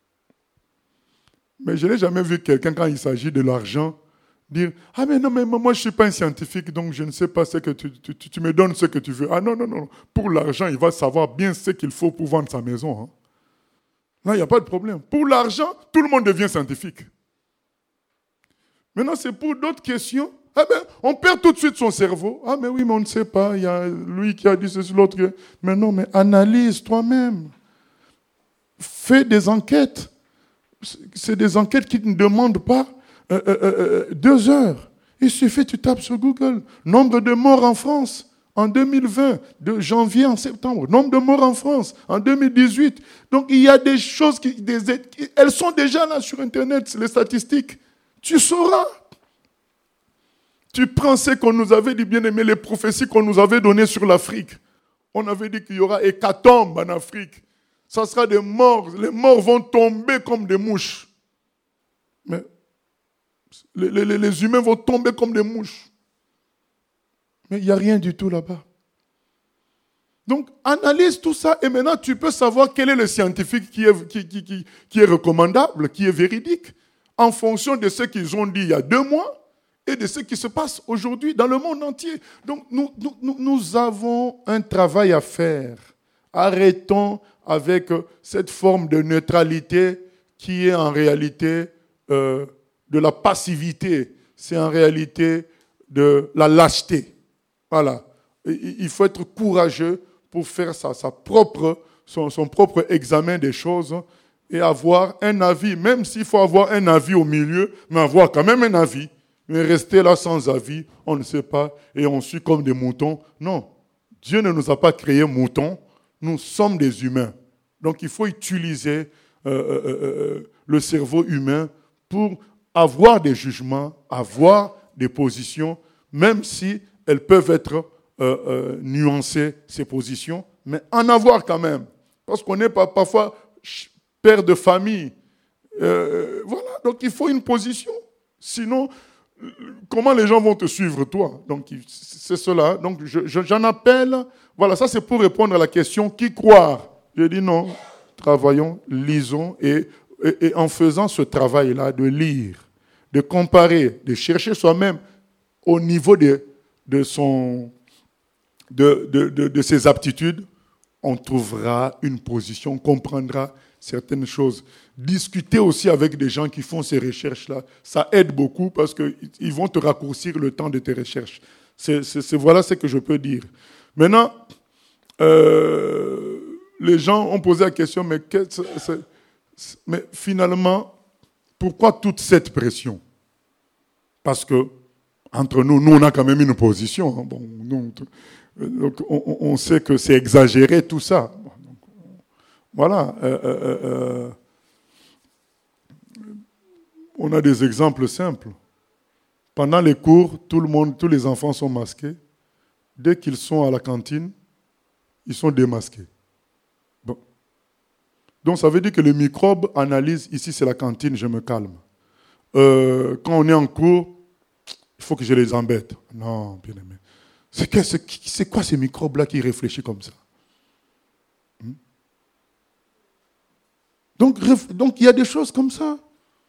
Mais je n'ai jamais vu quelqu'un, quand il s'agit de l'argent, dire « Ah mais non, mais moi je ne suis pas un scientifique, donc je ne sais pas ce que tu me donnes ce que tu veux. » Ah non, pour l'argent, il va savoir bien ce qu'il faut pour vendre sa maison. Hein. Là, il n'y a pas de problème. Pour l'argent, tout le monde devient scientifique. Maintenant, c'est pour d'autres questions. Ah ben, on perd tout de suite son cerveau. Ah mais oui, mais on ne sait pas. Il y a lui qui a dit ceci, l'autre. Mais non, mais analyse toi-même. Fais des enquêtes. C'est des enquêtes qui ne demandent pas 2 heures. Il suffit, tu tapes sur Google. Nombre de morts en France en 2020, de janvier en septembre. Nombre de morts en France en 2018. Donc il y a des choses, elles sont déjà là sur Internet, les statistiques. Tu sauras. Tu prends ce qu'on nous avait dit, bien aimé, les prophéties qu'on nous avait données sur l'Afrique. On avait dit qu'il y aura hécatombe en Afrique. Ça sera des morts. Les morts vont tomber comme des mouches. Mais les humains vont tomber comme des mouches. Mais il n'y a rien du tout là-bas. Donc, analyse tout ça et maintenant tu peux savoir quel est le scientifique qui est recommandable, qui est véridique, en fonction de ce qu'ils ont dit il y a 2 mois et de ce qui se passe aujourd'hui dans le monde entier. Donc, nous avons un travail à faire. Arrêtons avec cette forme de neutralité qui est en réalité de la passivité. C'est en réalité de la lâcheté. Voilà. Il faut être courageux pour faire son propre examen des choses et avoir un avis, même s'il faut avoir un avis au milieu, mais avoir quand même un avis. Mais rester là sans avis, on ne sait pas, et on suit comme des moutons. Non, Dieu ne nous a pas créés moutons, nous sommes des humains. Donc il faut utiliser le cerveau humain pour avoir des jugements, avoir des positions, même si elles peuvent être nuancées, ces positions, mais en avoir quand même. Parce qu'on est parfois père de famille. Voilà, donc il faut une position. Sinon, comment les gens vont te suivre, toi? Donc c'est cela. Donc j'en appelle. Voilà, ça c'est pour répondre à la question qui croire. Je dis non, travaillons, lisons et en faisant ce travail-là de lire, de comparer, de chercher soi-même au niveau de ses aptitudes, on trouvera une position, on comprendra certaines choses. Discuter aussi avec des gens qui font ces recherches-là, ça aide beaucoup parce qu'ils vont te raccourcir le temps de tes recherches. Voilà ce que je peux dire. Maintenant, les gens ont posé la question, mais finalement, pourquoi toute cette pression? Parce que entre nous, on a quand même une position. Hein. Bon, donc, on sait que c'est exagéré tout ça. Voilà. On a des exemples simples. Pendant les cours, tous les enfants sont masqués. Dès qu'ils sont à la cantine, ils sont démasqués. Bon. Donc ça veut dire que le microbe analyse, ici c'est la cantine, je me calme. Quand on est en cours, il faut que je les embête. Non, bien aimé. C'est quoi ces microbes-là qui réfléchissent comme ça? Donc il y a des choses comme ça.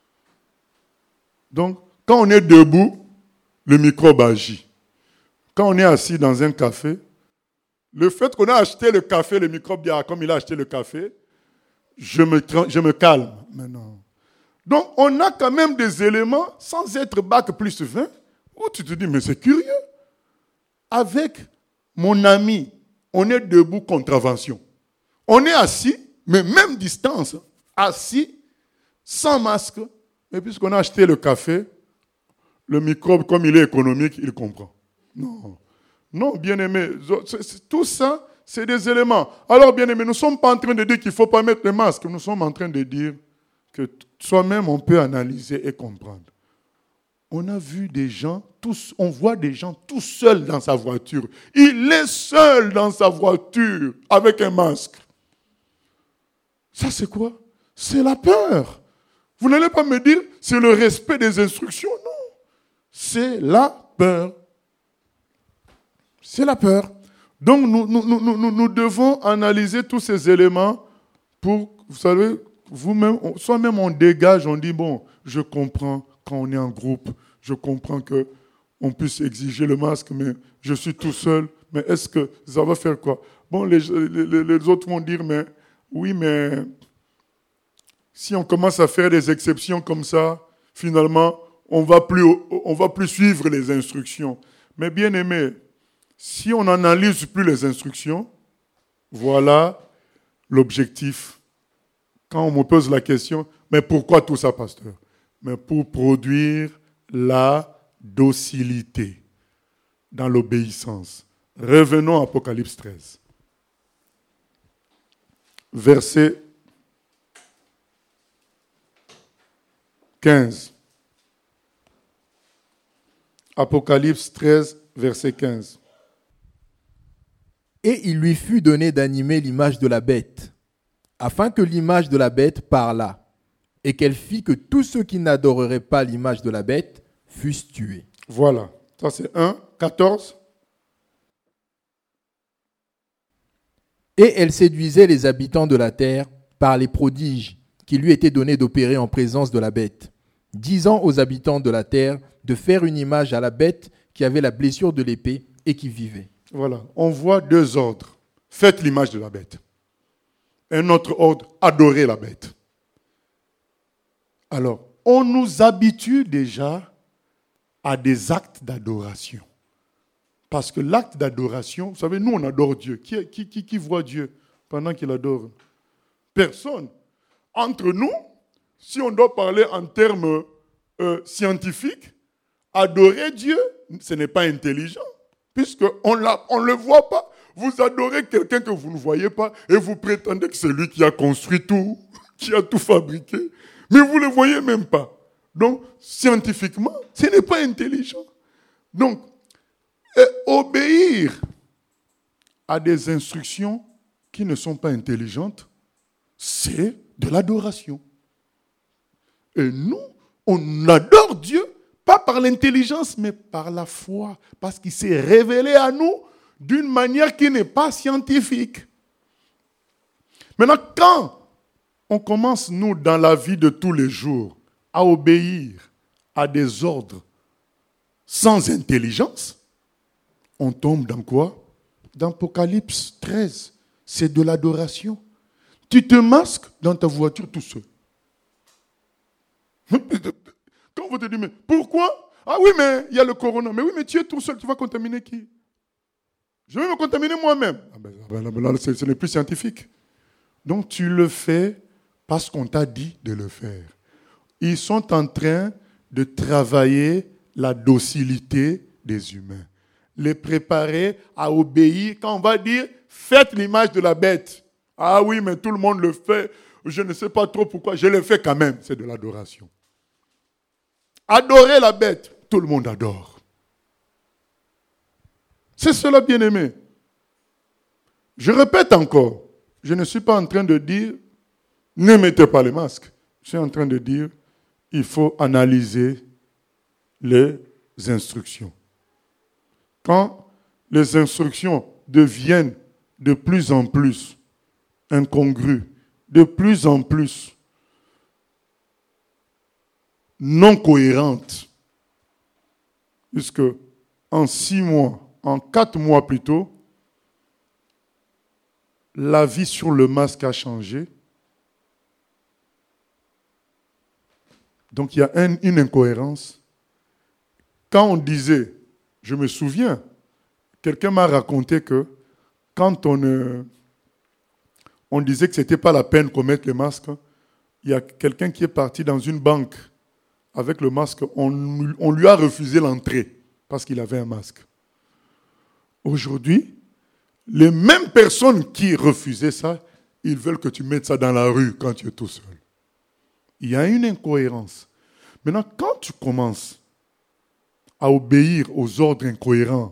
Donc, quand on est debout, le microbe agit. Quand on est assis dans un café, le fait qu'on a acheté le café, le microbe dit, comme il a acheté le café, je me calme maintenant. Donc, on a quand même des éléments, sans être bac plus 20, où tu te dis, mais c'est curieux. Avec mon ami, on est debout, contravention. On est assis, mais même distance, assis, sans masque. Mais puisqu'on a acheté le café, le microbe, comme il est économique, il comprend. Non, bien-aimé, tout ça, c'est des éléments. Alors, bien-aimé, nous ne sommes pas en train de dire qu'il ne faut pas mettre le masque. Nous sommes en train de dire que soi-même, on peut analyser et comprendre. On a vu des gens, on voit des gens tout seuls dans sa voiture. Il est seul dans sa voiture avec un masque. Ça, c'est quoi? C'est la peur. Vous n'allez pas me dire, c'est le respect des instructions. Non. C'est la peur. C'est la peur. Donc, nous devons analyser tous ces éléments pour, vous savez, vous-même, soi-même, on dégage, on dit, bon, je comprends quand on est en groupe, je comprends qu'on puisse exiger le masque, mais je suis tout seul, mais est-ce que ça va faire quoi? Bon, les autres vont dire, mais oui, mais si on commence à faire des exceptions comme ça, finalement, on va plus suivre les instructions. Mais bien aimé, si on n'analyse plus les instructions, voilà l'objectif. Quand on me pose la question, mais pourquoi tout ça, pasteur? Mais pour produire la docilité dans l'obéissance. Revenons à Apocalypse 13. Verset 15. Apocalypse 13, verset 15. Et il lui fut donné d'animer l'image de la bête, afin que l'image de la bête parlât, et qu'elle fit que tous ceux qui n'adoreraient pas l'image de la bête fussent tués. Voilà, ça c'est 1, 14. Et elle séduisait les habitants de la terre par les prodiges qui lui étaient donnés d'opérer en présence de la bête, disant aux habitants de la terre de faire une image à la bête qui avait la blessure de l'épée et qui vivait. Voilà, on voit deux ordres. Faites l'image de la bête. Un autre ordre, adorez la bête. Alors, on nous habitue déjà à des actes d'adoration. Parce que l'acte d'adoration, vous savez, nous on adore Dieu. Qui voit Dieu pendant qu'il adore? Personne. Entre nous, si on doit parler en termes scientifiques, adorer Dieu, ce n'est pas intelligent. Puisqu'on ne le voit pas. Vous adorez quelqu'un que vous ne voyez pas et vous prétendez que c'est lui qui a construit tout, qui a tout fabriqué. Mais vous ne le voyez même pas. Donc, scientifiquement, ce n'est pas intelligent. Donc, obéir à des instructions qui ne sont pas intelligentes, c'est de l'adoration. Et nous, on adore Dieu, pas par l'intelligence, mais par la foi. Parce qu'il s'est révélé à nous d'une manière qui n'est pas scientifique. Maintenant, quand on commence, nous, dans la vie de tous les jours, à obéir à des ordres sans intelligence, on tombe dans quoi? Dans Apocalypse 13. C'est de l'adoration. Tu te masques dans ta voiture tout seul. Quand vous te dites, mais pourquoi? Ah oui, mais il y a le corona. Mais oui, mais tu es tout seul, tu vas contaminer qui? Je vais me contaminer moi-même. Là, ce n'est plus scientifique. Donc tu le fais parce qu'on t'a dit de le faire. Ils sont en train de travailler la docilité des humains. Les préparer à obéir. Quand on va dire, faites l'image de la bête. Ah oui, mais tout le monde le fait. Je ne sais pas trop pourquoi. Je le fais quand même. C'est de l'adoration. Adorer la bête, tout le monde adore. C'est cela, bien-aimé. Je répète encore, je ne suis pas en train de dire ne mettez pas les masques. Je suis en train de dire il faut analyser les instructions. Quand les instructions deviennent de plus en plus incongrues, de plus en plus non cohérentes, puisque en 6 mois, en 4 mois plutôt, la vie sur le masque a changé. Donc il y a une incohérence. Quand on disait, je me souviens, quelqu'un m'a raconté que quand on disait que ce n'était pas la peine qu'on mette le masque, il y a quelqu'un qui est parti dans une banque avec le masque, on lui a refusé l'entrée parce qu'il avait un masque. Aujourd'hui, les mêmes personnes qui refusaient ça, ils veulent que tu mettes ça dans la rue quand tu es tout seul. Il y a une incohérence. Maintenant, quand tu commences à obéir aux ordres incohérents,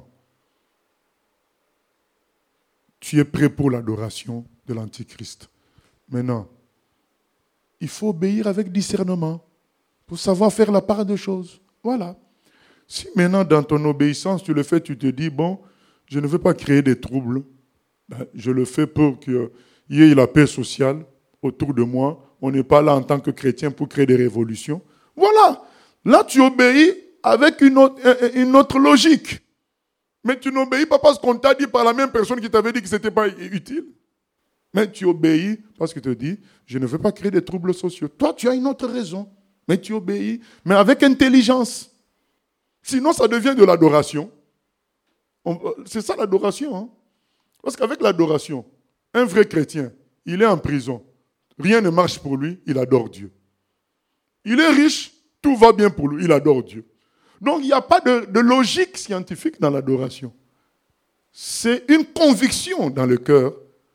tu es prêt pour l'adoration de l'Antichrist. Maintenant, il faut obéir avec discernement pour savoir faire la part des choses. Voilà. Si maintenant, dans ton obéissance, tu le fais, tu te dis, bon, je ne veux pas créer des troubles, je le fais pour qu'il y ait la paix sociale autour de moi. On n'est pas là en tant que chrétien pour créer des révolutions. Voilà. Là, tu obéis avec une autre logique. Mais tu n'obéis pas parce qu'on t'a dit par la même personne qui t'avait dit que ce n'était pas utile. Mais tu obéis parce que tu te dis, je ne veux pas créer des troubles sociaux. Toi, tu as une autre raison. Mais tu obéis, mais avec intelligence. Sinon, ça devient de l'adoration. C'est ça l'adoration. Hein? Parce qu'avec l'adoration, un vrai chrétien, il est en prison. Rien ne marche pour lui, il adore Dieu. Il est riche, tout va bien pour lui, il adore Dieu. Donc, il n'y a pas de logique scientifique dans l'adoration. C'est une conviction dans le cœur,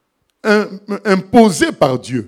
imposée par Dieu.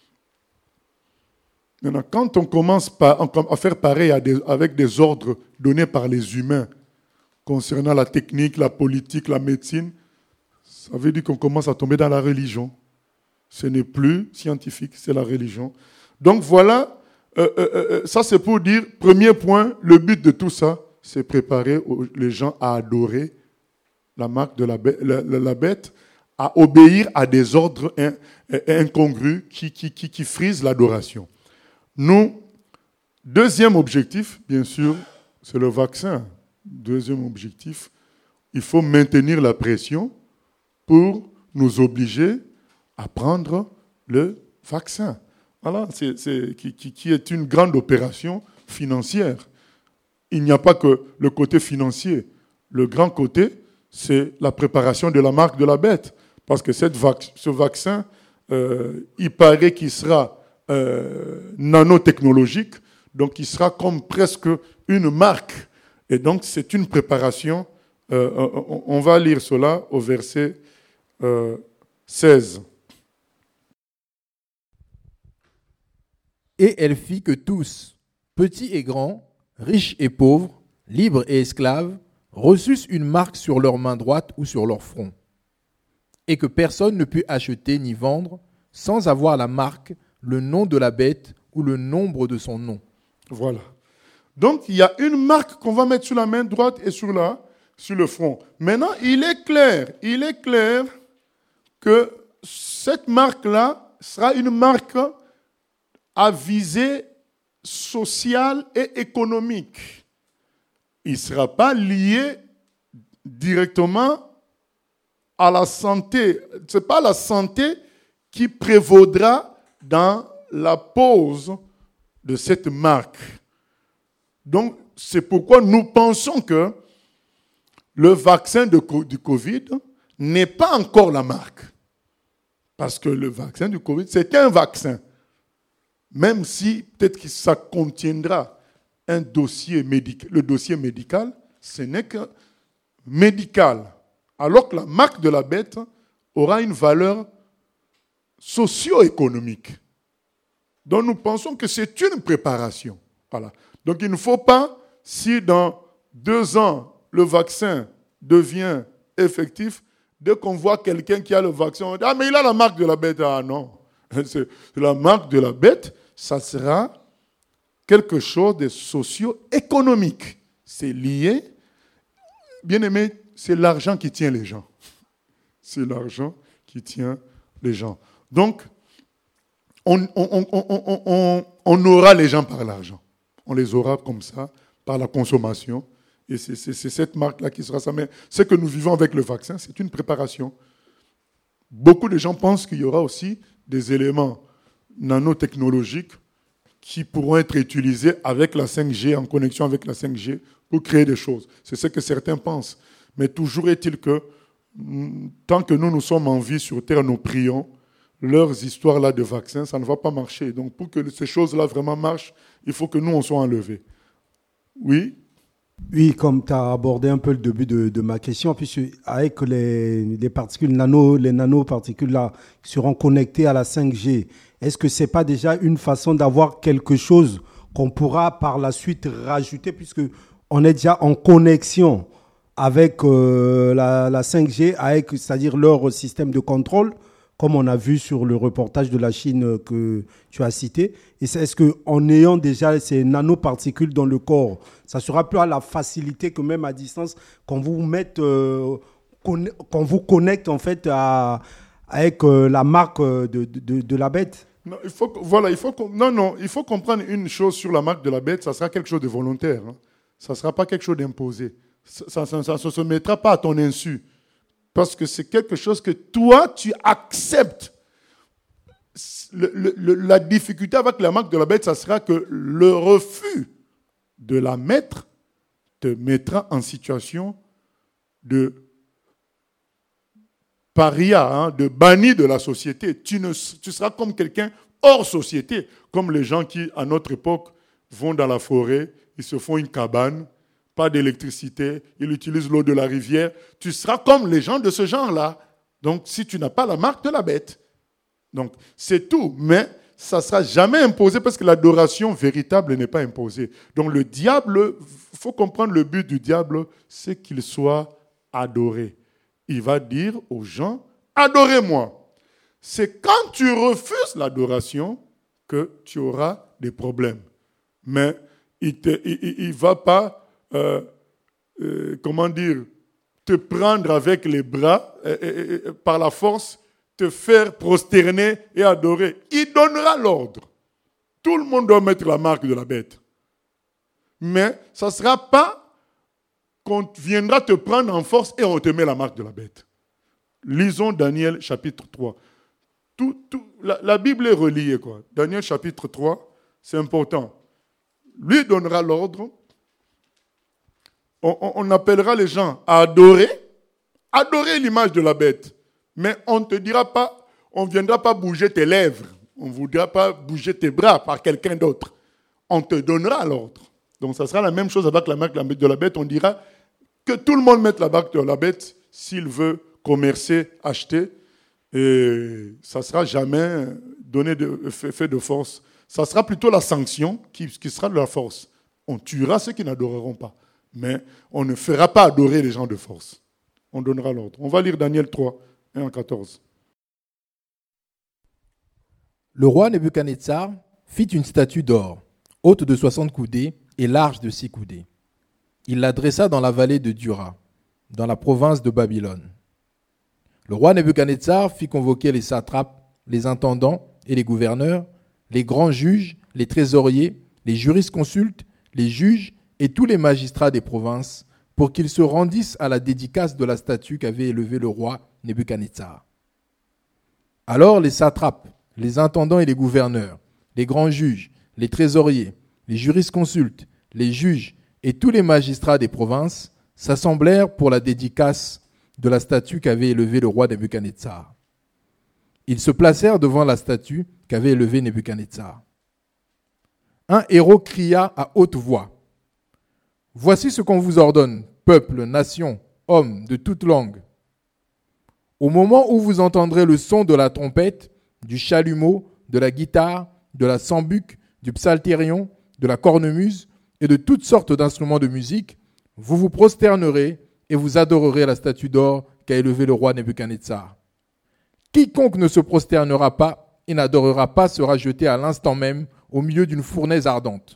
Maintenant, quand on commence à faire pareil avec des ordres donnés par les humains concernant la technique, la politique, la médecine, ça veut dire qu'on commence à tomber dans la religion. Ce n'est plus scientifique, c'est la religion. Donc voilà, ça c'est pour dire, premier point, le but de tout ça, c'est préparer les gens à adorer la marque de la bête, à obéir à des ordres incongrus qui frisent l'adoration. Nous, deuxième objectif, bien sûr, c'est le vaccin. Deuxième objectif, il faut maintenir la pression pour nous obliger à prendre le vaccin. Voilà, qui est une grande opération financière. Il n'y a pas que le côté financier. Le grand côté, c'est la préparation de la marque de la bête. Parce que ce vaccin, il paraît qu'il sera nanotechnologique, donc il sera comme presque une marque. Et donc c'est une préparation. On va lire cela au verset 16. Et elle fit que tous, petits et grands, riches et pauvres, libres et esclaves, reçussent une marque sur leur main droite ou sur leur front, et que personne ne put acheter ni vendre sans avoir la marque, le nom de la bête ou le nombre de son nom. Voilà. Donc, il y a une marque qu'on va mettre sur la main droite et sur le front. Maintenant, il est clair que cette marque-là sera une marque à visée sociale et économique. Il ne sera pas lié directement à la santé. Ce n'est pas la santé qui prévaudra dans la pose de cette marque. Donc, c'est pourquoi nous pensons que le vaccin du Covid n'est pas encore la marque. Parce que le vaccin du Covid, c'est un vaccin. Même si peut-être que ça contiendra un dossier médical. Le dossier médical, ce n'est que médical. Alors que la marque de la bête aura une valeur socio-économique. Donc nous pensons que c'est une préparation. Voilà. Donc il ne faut pas, si dans 2 ans le vaccin devient effectif, dès qu'on voit quelqu'un qui a le vaccin, on dit « Ah, mais il a la marque de la bête. » Ah non, c'est la marque de la bête, ça sera quelque chose de socio-économique. C'est lié. Bien aimé, c'est l'argent qui tient les gens. C'est l'argent qui tient les gens. Donc, on aura les gens par l'argent. On les aura comme ça, par la consommation. Et c'est cette marque-là qui sera ça. Mais ce que nous vivons avec le vaccin, c'est une préparation. Beaucoup de gens pensent qu'il y aura aussi des éléments nanotechnologiques qui pourront être utilisés avec la 5G, en connexion avec la 5G, pour créer des choses. C'est ce que certains pensent. Mais toujours est-il que, tant que nous sommes en vie sur Terre, nous prions, leurs histoires-là de vaccins, ça ne va pas marcher. Donc, pour que ces choses-là vraiment marchent, il faut que nous, on soit enlevés. Oui? Oui, comme tu as abordé un peu le début de ma question, puisque avec les particules les nanoparticules là qui seront connectées à la 5G, est-ce que ce n'est pas déjà une façon d'avoir quelque chose qu'on pourra par la suite rajouter, puisque on est déjà en connexion avec la 5G, c'est-à-dire leur système de contrôle, comme on a vu sur le reportage de la Chine que tu as cité. Et est-ce qu'en ayant déjà ces nanoparticules dans le corps, ça sera plus à la facilité que même à distance, qu'on vous connecte en fait avec la marque de la bête? Non, il faut comprendre une chose sur la marque de la bête, ça sera quelque chose de volontaire. Hein. Ça ne sera pas quelque chose d'imposé. Ça ne se mettra pas à ton insu. Parce que c'est quelque chose que toi, tu acceptes. La difficulté avec la marque de la bête, ça sera que le refus de la mettre te mettra en situation de paria, de banni de la société. Tu seras comme quelqu'un hors société, comme les gens qui, à notre époque, vont dans la forêt, ils se font une cabane, pas d'électricité, ils utilisent l'eau de la rivière. Tu seras comme les gens de ce genre-là. Donc, si tu n'as pas la marque de la bête. Donc, c'est tout. Mais ça ne sera jamais imposé parce que l'adoration véritable n'est pas imposée. Donc, le diable, il faut comprendre le but du diable, c'est qu'il soit adoré. Il va dire aux gens, adorez-moi. C'est quand tu refuses l'adoration que tu auras des problèmes. Mais il ne va pas... te prendre avec les bras par la force, te faire prosterner et adorer. Il donnera l'ordre. Tout le monde doit mettre la marque de la bête. Mais ça ne sera pas qu'on viendra te prendre en force et on te met la marque de la bête. Lisons Daniel chapitre 3. La Bible est reliée, quoi. Daniel chapitre 3, c'est important. Lui donnera l'ordre. On appellera les gens à adorer l'image de la bête. Mais on ne te dira pas, on ne viendra pas bouger tes lèvres, on ne voudra pas bouger tes bras par quelqu'un d'autre. On te donnera l'ordre. Donc ça sera la même chose avec la marque de la bête. On dira que tout le monde mette la marque de la bête s'il veut commercer, acheter. Et ça ne sera jamais fait de force. Ça sera plutôt la sanction qui sera de la force. On tuera ceux qui n'adoreront pas. Mais on ne fera pas adorer les gens de force. On donnera l'ordre. On va lire Daniel 3, 1-14. Le roi Nebuchadnezzar fit une statue d'or, haute de 60 coudées et large de 6 coudées. Il la dressa dans la vallée de Dura, dans la province de Babylone. Le roi Nebuchadnezzar fit convoquer les satrapes, les intendants et les gouverneurs, les grands juges, les trésoriers, les jurisconsultes, les juges et tous les magistrats des provinces, pour qu'ils se rendissent à la dédicace de la statue qu'avait élevée le roi Nebuchadnezzar. Alors les satrapes, les intendants et les gouverneurs, les grands juges, les trésoriers, les jurisconsultes, les juges et tous les magistrats des provinces s'assemblèrent pour la dédicace de la statue qu'avait élevée le roi Nebuchadnezzar. Ils se placèrent devant la statue qu'avait élevée Nebuchadnezzar. Un héros cria à haute voix: « Voici ce qu'on vous ordonne, peuple, nation, hommes de toute langue. Au moment où vous entendrez le son de la trompette, du chalumeau, de la guitare, de la sambuc, du psalterion, de la cornemuse et de toutes sortes d'instruments de musique, vous vous prosternerez et vous adorerez la statue d'or qu'a élevée le roi Nebuchadnezzar. Quiconque ne se prosternera pas et n'adorera pas sera jeté à l'instant même au milieu d'une fournaise ardente.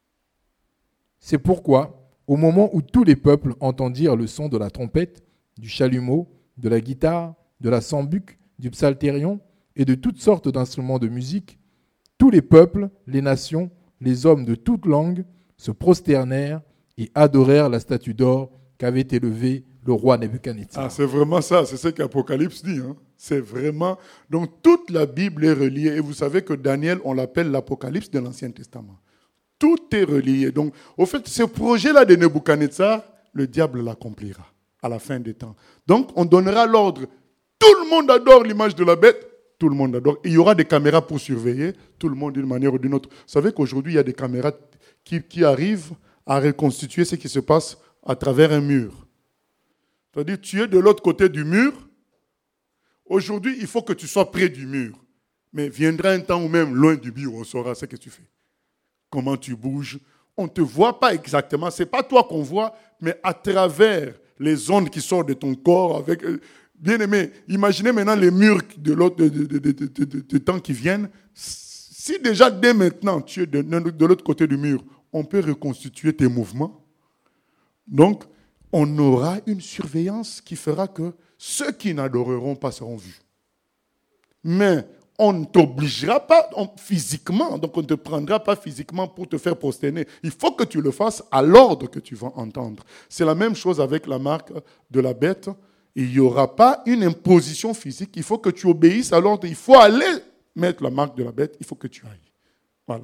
C'est pourquoi, au moment où tous les peuples entendirent le son de la trompette, du chalumeau, de la guitare, de la sambuc, du psalterion et de toutes sortes d'instruments de musique, tous les peuples, les nations, les hommes de toute langue se prosternèrent et adorèrent la statue d'or qu'avait élevée le roi Nebuchadnezzar. Ah, c'est vraiment ça, c'est ce qu'Apocalypse dit. C'est vraiment... Donc toute la Bible est reliée. Et vous savez que Daniel, on l'appelle l'Apocalypse de l'Ancien Testament. Tout est relié. Donc, au fait, ce projet-là de Nebuchadnezzar, le diable l'accomplira à la fin des temps. Donc, on donnera l'ordre. Tout le monde adore l'image de la bête. Tout le monde adore. Il y aura des caméras pour surveiller tout le monde d'une manière ou d'une autre. Vous savez qu'aujourd'hui, il y a des caméras qui arrivent à reconstituer ce qui se passe à travers un mur. C'est-à-dire, tu es de l'autre côté du mur. Aujourd'hui, il faut que tu sois près du mur. Mais viendra un temps où même loin du mur, on saura ce que tu fais. Comment tu bouges. On ne te voit pas exactement. Ce n'est pas toi qu'on voit, mais à travers les ondes qui sortent de ton corps. Avec, bien aimé, imaginez maintenant les murs de temps qui viennent. Si déjà dès maintenant, tu es de l'autre côté du mur, on peut reconstituer tes mouvements. Donc, on aura une surveillance qui fera que ceux qui n'adoreront pas seront vus. Mais on ne t'obligera pas physiquement, donc on ne te prendra pas physiquement pour te faire prosterner. Il faut que tu le fasses à l'ordre que tu vas entendre. C'est la même chose avec la marque de la bête. Il n'y aura pas une imposition physique. Il faut que tu obéisses à l'ordre. Il faut aller mettre la marque de la bête. Il faut que tu ailles. Voilà.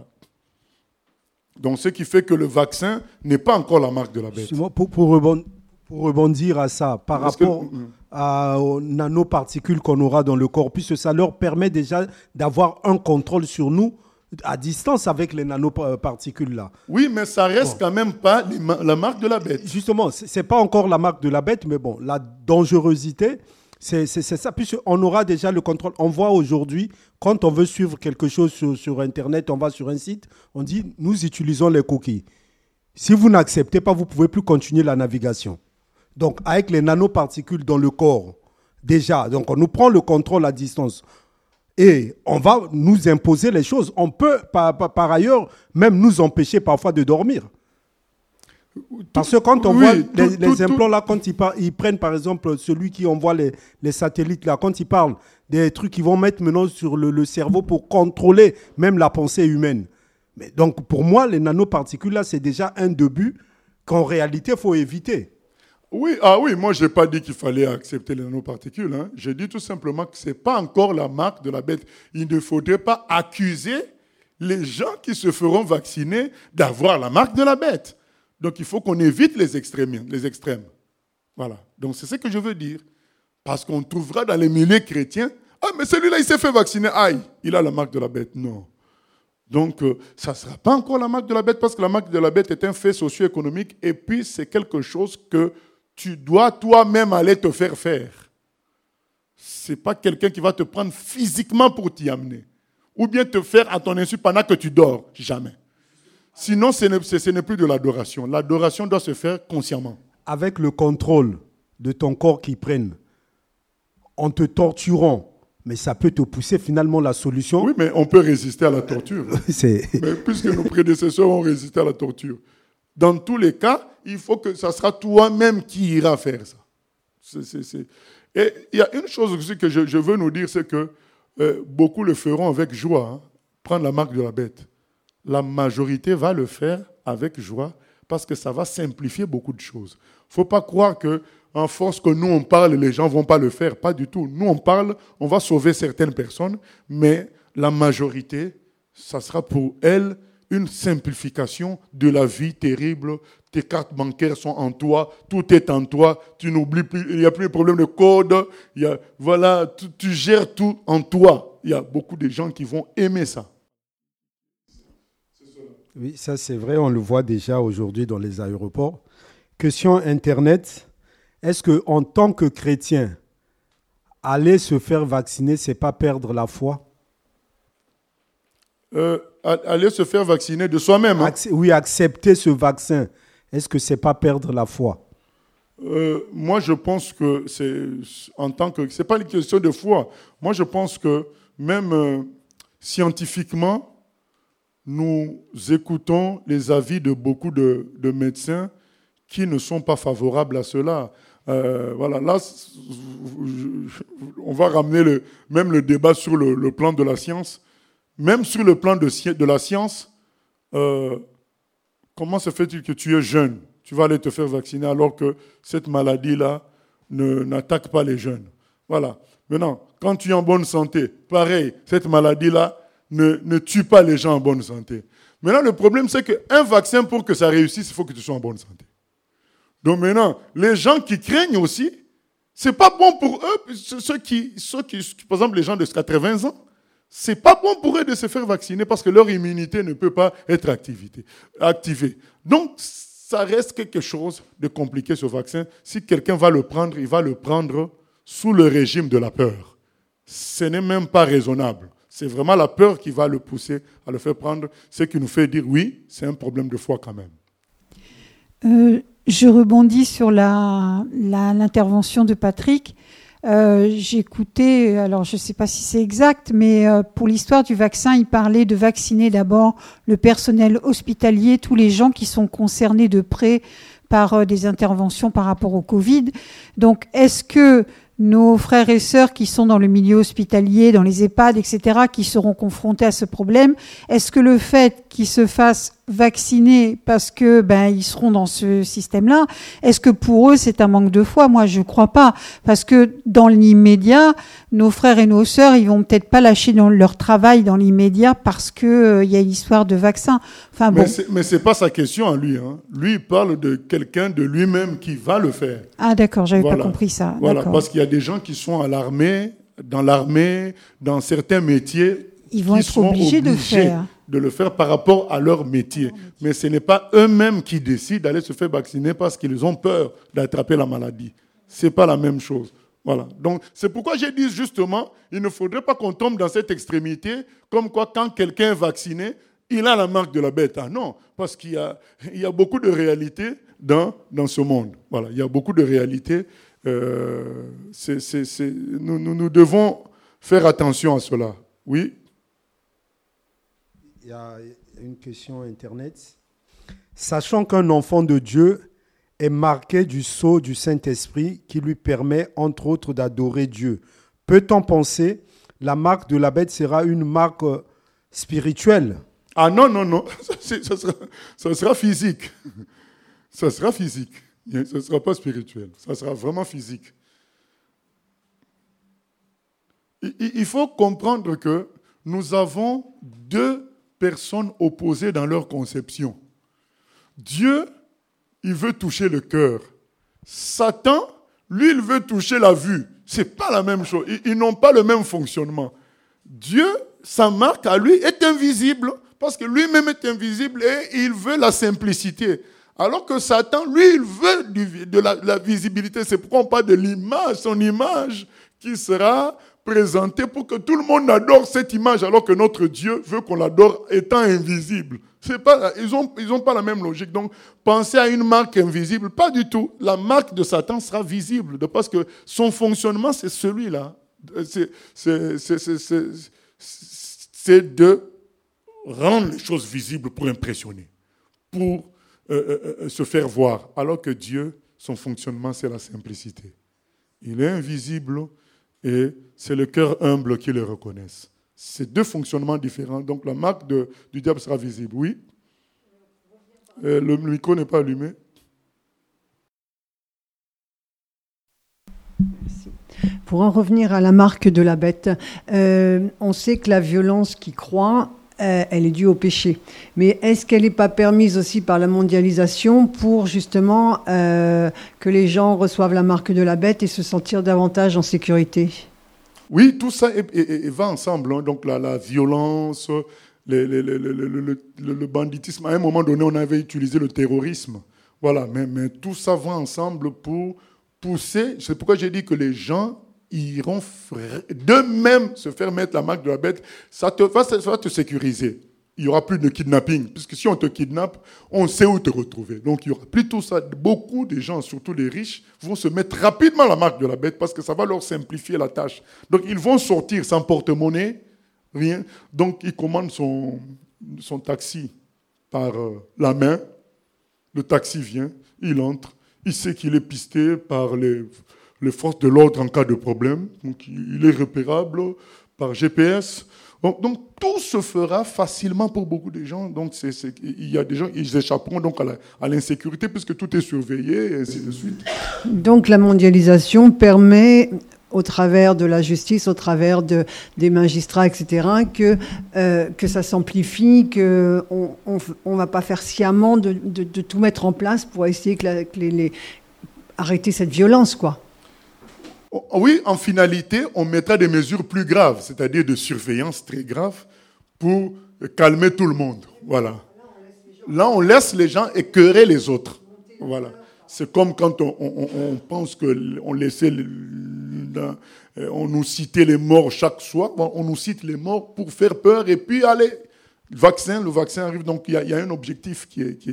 Donc, ce qui fait que le vaccin n'est pas encore la marque de la bête. Pour rebondir à ça, par rapport aux nanoparticules qu'on aura dans le corps, puisque ça leur permet déjà d'avoir un contrôle sur nous à distance avec les nanoparticules-là. Oui, mais ça reste quand même pas la marque de la bête. Justement, ce n'est pas encore la marque de la bête, mais bon, la dangerosité, c'est ça, puisqu'on aura déjà le contrôle. On voit aujourd'hui, quand on veut suivre quelque chose sur Internet, on va sur un site, on dit, nous utilisons les cookies. Si vous n'acceptez pas, vous ne pouvez plus continuer la navigation. Donc, avec les nanoparticules dans le corps, déjà, donc on nous prend le contrôle à distance et on va nous imposer les choses. On peut, par ailleurs, même nous empêcher parfois de dormir. Parce que quand on voit les implants, là, quand ils prennent, par exemple, celui qui envoie les satellites, là, quand ils parlent des trucs qu'ils vont mettre maintenant sur le cerveau pour contrôler même la pensée humaine. Mais donc, pour moi, les nanoparticules, là, c'est déjà un début qu'en réalité, il faut éviter. Oui, moi, je n'ai pas dit qu'il fallait accepter les nanoparticules. J'ai dit tout simplement que ce n'est pas encore la marque de la bête. Il ne faudrait pas accuser les gens qui se feront vacciner d'avoir la marque de la bête. Donc, il faut qu'on évite les extrêmes. Voilà. Donc, c'est ce que je veux dire. Parce qu'on trouvera dans les milieux chrétiens, « Ah, mais celui-là, il s'est fait vacciner. Aïe, il a la marque de la bête. » Non. Donc, ça ne sera pas encore la marque de la bête parce que la marque de la bête est un fait socio-économique et puis c'est quelque chose que tu dois toi-même aller te faire faire. Ce n'est pas quelqu'un qui va te prendre physiquement pour t'y amener. Ou bien te faire à ton insu pendant que tu dors. Jamais. Sinon, ce n'est plus de l'adoration. L'adoration doit se faire consciemment. Avec le contrôle de ton corps qui prenne, en te torturant, mais ça peut te pousser finalement la solution. Oui, mais on peut résister à la torture. Mais puisque nos prédécesseurs ont résisté à la torture. Dans tous les cas, il faut que ça sera toi-même qui ira faire ça. Et il y a une chose aussi que je veux nous dire, c'est que beaucoup le feront avec joie, prendre la marque de la bête. La majorité va le faire avec joie parce que ça va simplifier beaucoup de choses. Il ne faut pas croire qu'en force que nous on parle, les gens ne vont pas le faire. Pas du tout. Nous on parle, on va sauver certaines personnes, mais la majorité, ça sera pour elles une simplification de la vie terrible. Tes cartes bancaires sont en toi, tout est en toi, tu n'oublies plus, il n'y a plus de problème de code, tu gères tout en toi. Il y a beaucoup de gens qui vont aimer ça. Oui, ça c'est vrai, on le voit déjà aujourd'hui dans les aéroports. Question Internet, est-ce qu'en tant que chrétien, aller se faire vacciner, c'est pas perdre la foi? aller se faire vacciner de soi-même. Hein. Oui, accepter ce vaccin. Est-ce que c'est pas perdre la foi? Moi, je pense que c'est pas une question de foi. Moi, je pense que même scientifiquement, nous écoutons les avis de beaucoup de médecins qui ne sont pas favorables à cela. Voilà, là, on va ramener même le débat sur le plan de la science. Même sur le plan de la science, comment se fait-il que tu es jeune? Tu vas aller te faire vacciner alors que cette maladie-là n'attaque pas les jeunes. Voilà. Maintenant, quand tu es en bonne santé, pareil, cette maladie-là ne tue pas les gens en bonne santé. Maintenant, le problème, c'est qu'un vaccin, pour que ça réussisse, il faut que tu sois en bonne santé. Donc maintenant, les gens qui craignent aussi, c'est pas bon pour eux, ceux qui, par exemple, les gens de 80 ans, c'est pas bon pour eux de se faire vacciner parce que leur immunité ne peut pas être activée. Donc, ça reste quelque chose de compliqué, ce vaccin. Si quelqu'un va le prendre, il va le prendre sous le régime de la peur. Ce n'est même pas raisonnable. C'est vraiment la peur qui va le pousser à le faire prendre, ce qui nous fait dire oui, c'est un problème de foi quand même. Je rebondis sur l'intervention de Patrick. J'ai écouté, alors je ne sais pas si c'est exact, mais pour l'histoire du vaccin, il parlait de vacciner d'abord le personnel hospitalier, tous les gens qui sont concernés de près par des interventions par rapport au Covid. Donc, est-ce que nos frères et sœurs qui sont dans le milieu hospitalier, dans les EHPAD, etc., qui seront confrontés à ce problème, est-ce que le fait qu'ils se fassent vacciner parce que ils seront dans ce système-là, est-ce que pour eux c'est un manque de foi? Moi, je crois pas, parce que dans l'immédiat, nos frères et nos sœurs, ils vont peut-être pas lâcher leur travail dans l'immédiat parce que il y a une histoire de vaccin. Enfin bon. Mais c'est pas sa question à lui. Hein. Lui, il parle de quelqu'un de lui-même qui va le faire. Ah d'accord, j'avais pas compris ça. Voilà, parce qu'il y a des gens qui sont à l'armée, dans certains métiers, ils vont être obligés de le faire par rapport à leur métier. Mais ce n'est pas eux-mêmes qui décident d'aller se faire vacciner parce qu'ils ont peur d'attraper la maladie. Ce n'est pas la même chose. Voilà. Donc, c'est pourquoi j'ai dit justement, il ne faudrait pas qu'on tombe dans cette extrémité, comme quoi quand quelqu'un est vacciné, il a la marque de la bête. Ah non, parce qu'il y a beaucoup de réalités dans ce monde. Voilà, il y a beaucoup de réalités. Nous devons faire attention à cela. Oui. Il y a une question Internet. Sachant qu'un enfant de Dieu est marqué du sceau du Saint-Esprit qui lui permet, entre autres, d'adorer Dieu, peut-on penser la marque de la bête sera une marque spirituelle? Ah non. Ça sera physique. Ça sera physique. Ça ne sera pas spirituel. Ça sera vraiment physique. Il faut comprendre que nous avons deux personnes opposées dans leur conception. Dieu, il veut toucher le cœur. Satan, lui, il veut toucher la vue. Ce n'est pas la même chose. Ils n'ont pas le même fonctionnement. Dieu, sa marque à lui est invisible parce que lui-même est invisible et il veut la simplicité. Alors que Satan, lui, il veut de la visibilité. C'est pourquoi on parle de l'image, son image qui sera présentée pour que tout le monde adore cette image, alors que notre Dieu veut qu'on l'adore étant invisible. Ils ont pas la même logique. Donc, penser à une marque invisible, pas du tout. La marque de Satan sera visible, parce que son fonctionnement, c'est celui-là. C'est de rendre les choses visibles pour impressionner, pour se faire voir. Alors que Dieu, son fonctionnement, c'est la simplicité. Il est invisible et c'est le cœur humble qui le reconnaisse. C'est deux fonctionnements différents. Donc la marque du diable sera visible. Oui. Le micro n'est pas allumé. Merci. Pour en revenir à la marque de la bête, on sait que la violence qui croît, elle est due au péché. Mais est-ce qu'elle n'est pas permise aussi par la mondialisation pour justement que les gens reçoivent la marque de la bête et se sentir davantage en sécurité? Oui, tout ça va ensemble. Hein. Donc la violence, le banditisme. À un moment donné, on avait utilisé le terrorisme. Voilà, mais tout ça va ensemble pour pousser. C'est pourquoi j'ai dit que les gens iront d'eux-mêmes se faire mettre la marque de la bête. Ça va te sécuriser. Il n'y aura plus de kidnapping, puisque si on te kidnappe, on sait où te retrouver. Donc il n'y aura plus tout ça. Beaucoup de gens, surtout les riches, vont se mettre rapidement la marque de la bête parce que ça va leur simplifier la tâche. Donc ils vont sortir sans porte-monnaie, rien. Donc ils commandent son taxi par la main. Le taxi vient, il entre, il sait qu'il est pisté par les forces de l'ordre en cas de problème. Donc il est repérable par GPS. Donc tout se fera facilement pour beaucoup de gens. Donc il y a des gens, ils échapperont donc à l'insécurité puisque tout est surveillé et ainsi de suite. Donc la mondialisation permet, au travers de la justice, au travers des magistrats, etc., que ça s'amplifie, qu'on ne va pas faire sciemment de tout mettre en place pour essayer arrêter cette violence, quoi. Oui, en finalité, on mettra des mesures plus graves, c'est-à-dire de surveillance très graves pour calmer tout le monde. Voilà. Là, on laisse les gens écœurer les autres. Voilà. C'est comme quand on pense qu'on laissait, on nous citait les morts chaque soir. Bon, on nous cite les morts pour faire peur et puis allez, le vaccin arrive. Donc il y a un objectif qui est.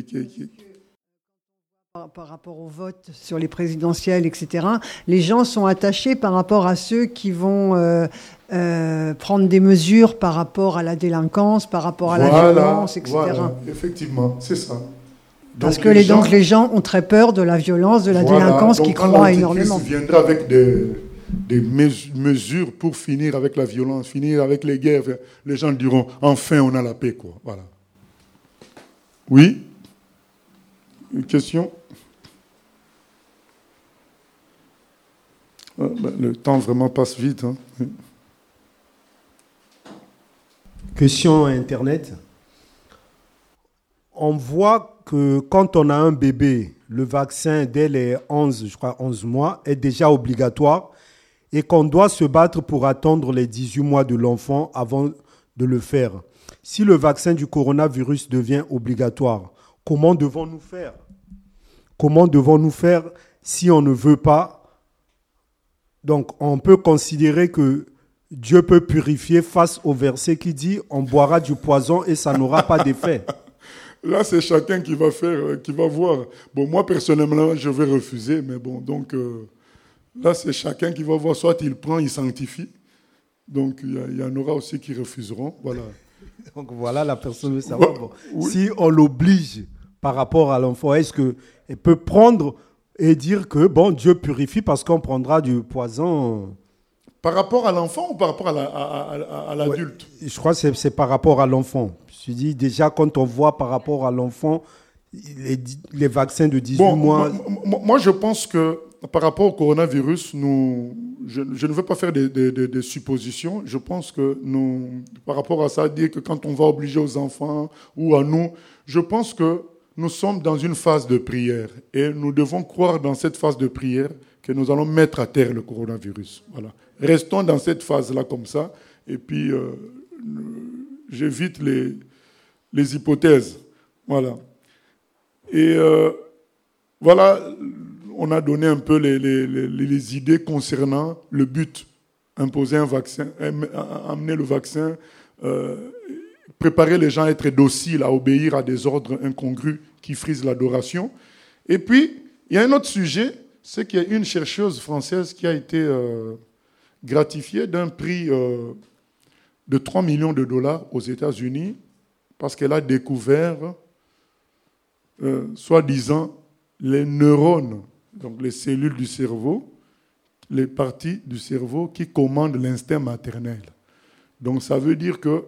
Par rapport au vote sur les présidentielles, etc., les gens sont attachés par rapport à ceux qui vont prendre des mesures par rapport à la délinquance, par rapport à la violence, etc. Voilà, effectivement, c'est ça. Parce que les gens ont très peur de la violence, de la délinquance, qui croient énormément. Donc, viendra avec des mesures pour finir avec la violence, finir avec les guerres. Les gens diront, enfin, on a la paix, quoi. Voilà. Oui? Une question? Le temps vraiment passe vite. Hein. Question Internet. On voit que quand on a un bébé, le vaccin dès les 11 mois est déjà obligatoire et qu'on doit se battre pour attendre les 18 mois de l'enfant avant de le faire. Si le vaccin du coronavirus devient obligatoire, comment devons-nous faire? Comment devons-nous faire si on ne veut pas? Donc, on peut considérer que Dieu peut purifier face au verset qui dit « On boira du poison et ça n'aura pas d'effet ». Là, c'est chacun qui va faire, qui va voir. Bon, moi, personnellement, je vais refuser, mais bon, donc, là, c'est chacun qui va voir. Soit il prend, il sanctifie. Donc, il y en aura aussi qui refuseront. Voilà. Donc, voilà, la personne veut savoir. Ouais, bon, oui. Si on l'oblige par rapport à l'enfant, est-ce qu'elle peut prendre et dire que, bon, Dieu purifie parce qu'on prendra du poison? Par rapport à l'enfant ou par rapport à l'adulte? Ouais, je crois que c'est par rapport à l'enfant. Je dis déjà, quand on voit par rapport à l'enfant, les vaccins de 18 mois... Moi, je pense que par rapport au coronavirus, je ne veux pas faire des suppositions. Je pense que par rapport à ça, dire que quand on va obliger aux enfants ou à nous, je pense que nous sommes dans une phase de prière et nous devons croire dans cette phase de prière que nous allons mettre à terre le coronavirus. Voilà. Restons dans cette phase-là comme ça et puis j'évite les hypothèses. Voilà. Et voilà, on a donné un peu les idées concernant le but. Imposer un vaccin, amener le vaccin, préparer les gens à être dociles, à obéir à des ordres incongrus qui frisent l'adoration. Et puis, il y a un autre sujet, c'est qu'il y a une chercheuse française qui a été gratifiée d'un prix de 3 millions de dollars aux États-Unis parce qu'elle a découvert, soi-disant, les neurones, donc les cellules du cerveau, les parties du cerveau qui commandent l'instinct maternel. Donc ça veut dire que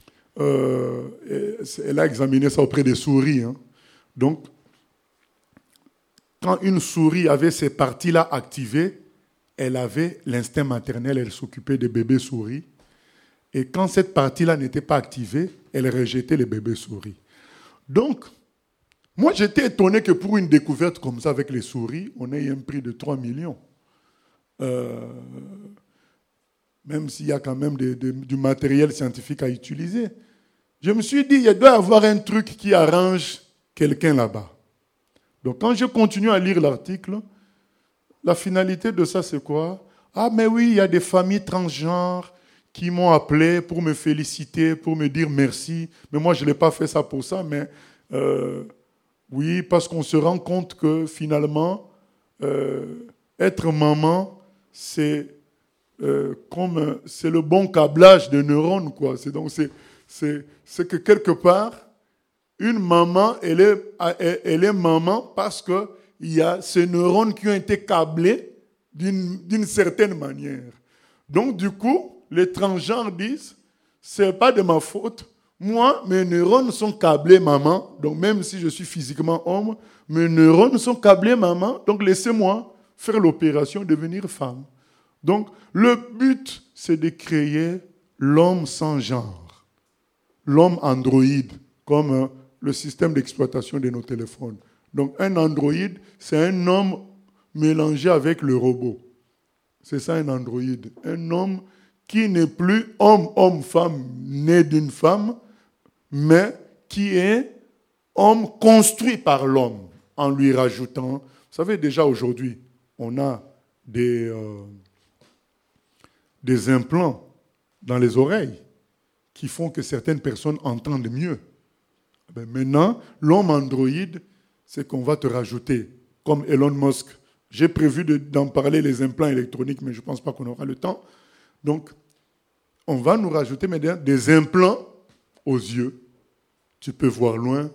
elle a examiné ça auprès des souris. Hein. Donc, quand une souris avait ces parties-là activées, elle avait l'instinct maternel, elle s'occupait des bébés souris. Et quand cette partie-là n'était pas activée, elle rejetait les bébés souris. Donc, moi, j'étais étonné que pour une découverte comme ça avec les souris, on ait un prix de 3 millions. Même s'il y a quand même du matériel scientifique à utiliser. Je me suis dit, il doit y avoir un truc qui arrange quelqu'un là-bas. Donc, quand je continue à lire l'article, la finalité de ça, c'est quoi? Ah, mais oui, il y a des familles transgenres qui m'ont appelé pour me féliciter, pour me dire merci. Mais moi, je n'ai pas fait ça pour ça, mais oui, parce qu'on se rend compte que finalement, être maman, c'est c'est le bon câblage de neurones, quoi. C'est que quelque part, une maman, elle est maman parce qu'il y a ces neurones qui ont été câblés d'une certaine manière. Donc, du coup, les transgenres disent, c'est pas de ma faute. Moi, mes neurones sont câblés maman. Donc, même si je suis physiquement homme, mes neurones sont câblés maman. Donc, laissez-moi faire l'opération, devenir femme. Donc, le but, c'est de créer l'homme sans genre. L'homme androïde, comme le système d'exploitation de nos téléphones. Donc, un androïde, c'est un homme mélangé avec le robot. C'est ça un androïde. Un homme qui n'est plus homme, femme, né d'une femme, mais qui est homme construit par l'homme, en lui rajoutant... Vous savez, déjà aujourd'hui, on a des implants dans les oreilles qui font que certaines personnes entendent mieux. Ben maintenant, l'homme androïde, c'est qu'on va te rajouter, comme Elon Musk. J'ai prévu d'en parler, les implants électroniques, mais je ne pense pas qu'on aura le temps. Donc, on va nous rajouter maintenant des implants aux yeux. Tu peux voir loin.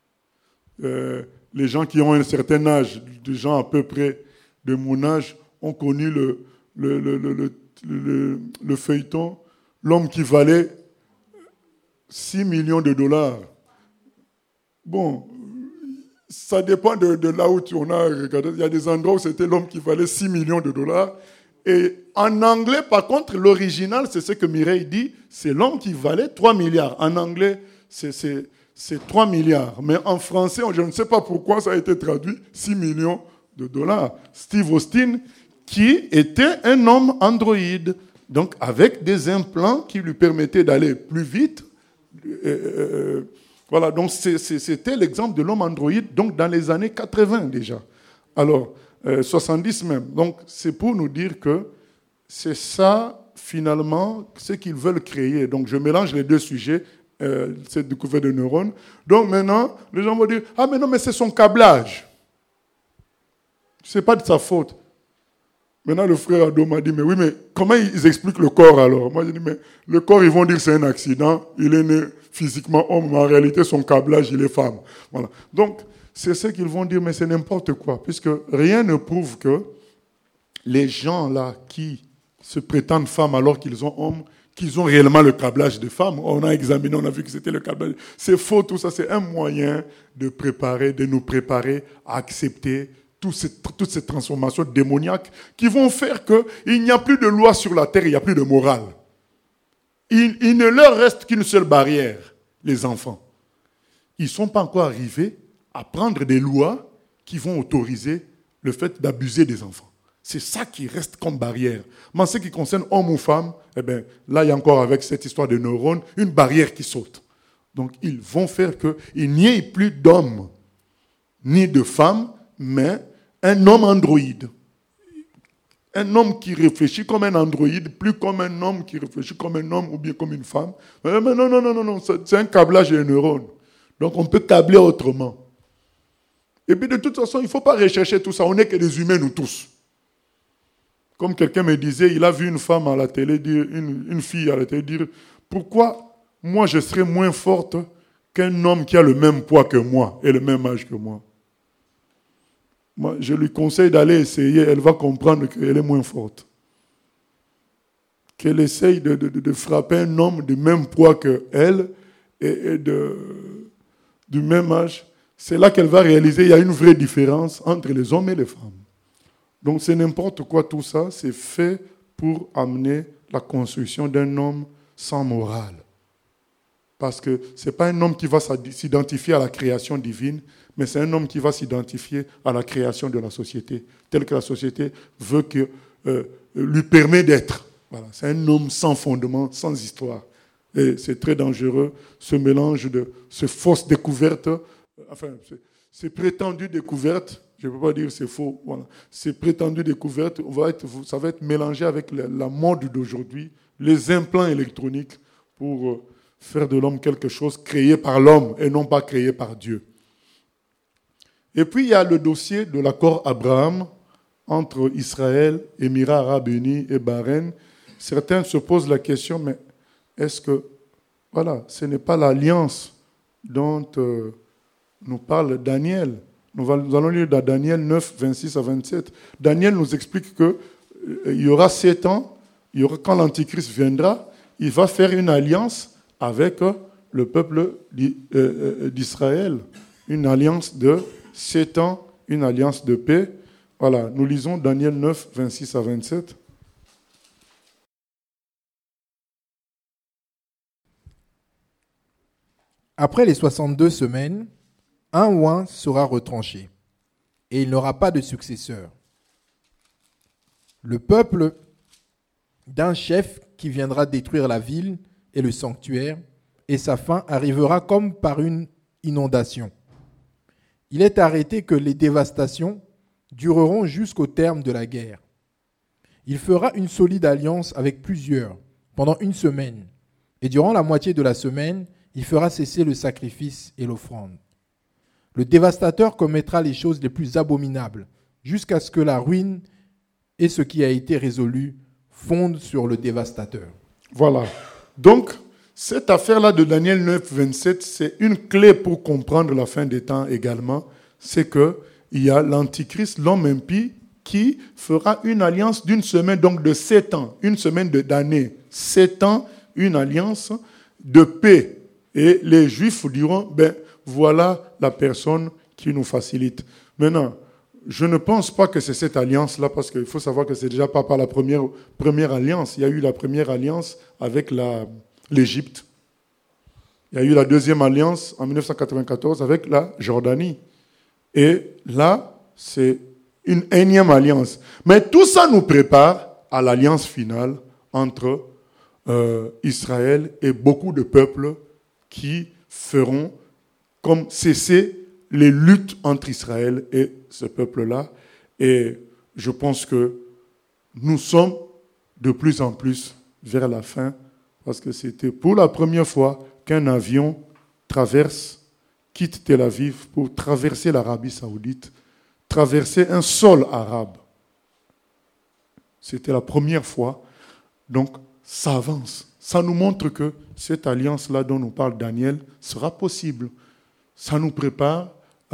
Les gens qui ont un certain âge, des gens à peu près de mon âge, ont connu le feuilleton, l'homme qui valait 6 millions de dollars. Bon, ça dépend de là où on a regardé. Il y a des endroits où c'était l'homme qui valait 6 millions de dollars. Et en anglais, par contre, l'original, c'est ce que Mireille dit, c'est l'homme qui valait 3 milliards. En anglais, c'est 3 milliards. Mais en français, je ne sais pas pourquoi ça a été traduit 6 millions de dollars. Steve Austin, qui était un homme androïde, donc avec des implants qui lui permettaient d'aller plus vite. Voilà, donc c'était l'exemple de l'homme androïde, donc dans les années 80 déjà. Alors, 70 même. Donc, c'est pour nous dire que c'est ça, finalement, ce qu'ils veulent créer. Donc, je mélange les deux sujets, cette découverte de neurones. Donc, maintenant, les gens vont dire, ah, mais non, mais c'est son câblage. Ce n'est pas de sa faute. Maintenant, le frère Ado m'a dit, mais oui, mais comment ils expliquent le corps alors? Moi, j'ai dit, mais le corps, ils vont dire que c'est un accident. Il est né physiquement homme, mais en réalité, son câblage, il est femme. Voilà. Donc, c'est ce qu'ils vont dire, mais c'est n'importe quoi, puisque rien ne prouve que les gens là qui se prétendent femmes alors qu'ils sont hommes, qu'ils ont réellement le câblage de femmes. On a examiné, on a vu que c'était le câblage. C'est faux, tout ça, c'est un moyen de nous préparer à accepter toutes ces transformations démoniaques qui vont faire qu'il n'y a plus de loi sur la terre, il n'y a plus de morale. Il ne leur reste qu'une seule barrière, les enfants. Ils ne sont pas encore arrivés à prendre des lois qui vont autoriser le fait d'abuser des enfants. C'est ça qui reste comme barrière. Mais en ce qui concerne homme ou femme, eh bien, là, il y a encore avec cette histoire de neurones, une barrière qui saute. Donc, ils vont faire qu'il n'y ait plus d'hommes ni de femmes, mais un homme androïde. Un homme qui réfléchit comme un androïde, plus comme un homme qui réfléchit comme un homme ou bien comme une femme. Mais non, c'est un câblage des neurones. Donc, on peut câbler autrement. Et puis, de toute façon, il ne faut pas rechercher tout ça. On n'est que des humains, nous tous. Comme quelqu'un me disait, il a vu une femme à la télé dire, une fille à la télé dire, pourquoi moi je serais moins forte qu'un homme qui a le même poids que moi et le même âge que moi? Moi, je lui conseille d'aller essayer, elle va comprendre qu'elle est moins forte. Qu'elle essaye de frapper un homme du même poids qu'elle et du même âge. C'est là qu'elle va réaliser qu'il y a une vraie différence entre les hommes et les femmes. Donc c'est n'importe quoi tout ça, c'est fait pour amener la construction d'un homme sans morale. Parce que ce n'est pas un homme qui va s'identifier à la création divine, mais c'est un homme qui va s'identifier à la création de la société, telle que la société veut lui permet d'être. Voilà. C'est un homme sans fondement, sans histoire. Et c'est très dangereux, ce mélange de ces fausses découvertes ces prétendues découvertes, je ne peux pas dire c'est faux, voilà, ces prétendues découvertes, ça va être mélangé avec la mode d'aujourd'hui, les implants électroniques pour faire de l'homme quelque chose créé par l'homme et non pas créé par Dieu. Et puis il y a le dossier de l'accord Abraham entre Israël, Émirats arabes unis et Bahreïn. Certains se posent la question, mais est-ce que, voilà, ce n'est pas l'alliance dont nous parle Daniel. Nous allons lire dans Daniel 9, 26 à 27. Daniel nous explique qu'il y aura 7 ans, quand l'Antichrist viendra, il va faire une alliance avec le peuple d'Israël. Une alliance de 7 ans, une alliance de paix. Voilà, nous lisons Daniel 9, 26 à 27. Après les 62 semaines, un oint sera retranché, et il n'aura pas de successeur. Le peuple d'un chef qui viendra détruire la ville et le sanctuaire, et sa fin arrivera comme par une inondation. Il est arrêté que les dévastations dureront jusqu'au terme de la guerre. Il fera une solide alliance avec plusieurs pendant 1 semaine, et durant la moitié de la semaine, il fera cesser le sacrifice et l'offrande. Le dévastateur commettra les choses les plus abominables, jusqu'à ce que la ruine et ce qui a été résolu fondent sur le dévastateur. Voilà. Donc, cette affaire-là de Daniel 9, 27, c'est une clé pour comprendre la fin des temps également. C'est qu'il y a l'Antichrist, l'homme impie, qui fera une alliance d'1 semaine, donc de 7 ans, 1 semaine d'année. 7 ans, une alliance de paix. Et les Juifs diront, voilà la personne qui nous facilite. Maintenant, je ne pense pas que c'est cette alliance-là, parce qu'il faut savoir que c'est déjà pas par la première alliance. Il y a eu la première alliance avec l'Égypte. Il y a eu la deuxième alliance en 1994 avec la Jordanie. Et là, c'est une énième alliance. Mais tout ça nous prépare à l'alliance finale entre Israël et beaucoup de peuples qui feront comme cesser les luttes entre Israël et ce peuple-là. Et je pense que nous sommes de plus en plus vers la fin, parce que c'était pour la première fois qu'un avion quitte Tel Aviv pour traverser l'Arabie Saoudite, traverser un sol arabe. C'était la première fois. Donc, ça avance. Ça nous montre que cette alliance-là dont nous parle Daniel sera possible. Ça nous prépare,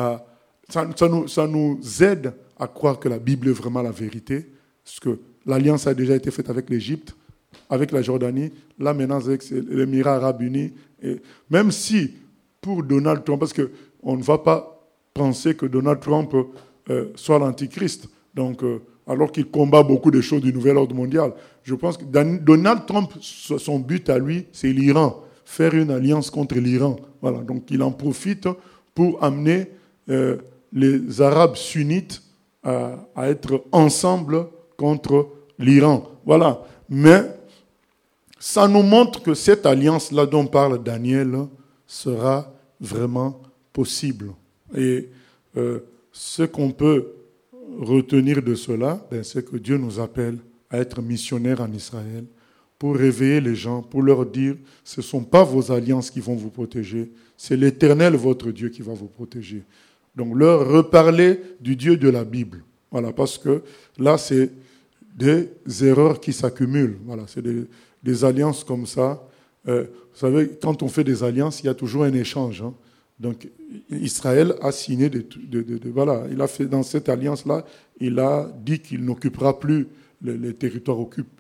ça nous aide à croire que la Bible est vraiment la vérité, parce que l'alliance a déjà été faite avec l'Égypte, avec la Jordanie, là maintenant avec les Émirats arabes unis. Et même si, pour Donald Trump, parce qu'on ne va pas penser que Donald Trump soit l'antichrist, donc, alors qu'il combat beaucoup de choses du nouvel ordre mondial, je pense que Donald Trump, son but à lui, c'est l'Iran, faire une alliance contre l'Iran. Voilà, donc il en profite pour amener les Arabes sunnites à être ensemble contre l'Iran. Voilà, mais ça nous montre que cette alliance-là dont parle Daniel sera vraiment possible. Et ce qu'on peut retenir de cela, c'est que Dieu nous appelle à être missionnaires en Israël pour réveiller les gens, pour leur dire, ce ne sont pas vos alliances qui vont vous protéger, c'est l'Éternel, votre Dieu, qui va vous protéger. Donc leur reparler du Dieu de la Bible. Voilà, parce que là, c'est des erreurs qui s'accumulent. Voilà, c'est des alliances comme ça. Vous savez, quand on fait des alliances, il y a toujours un échange. Hein. Donc, Israël a signé voilà, il a fait dans cette alliance-là, il a dit qu'il n'occupera plus les territoires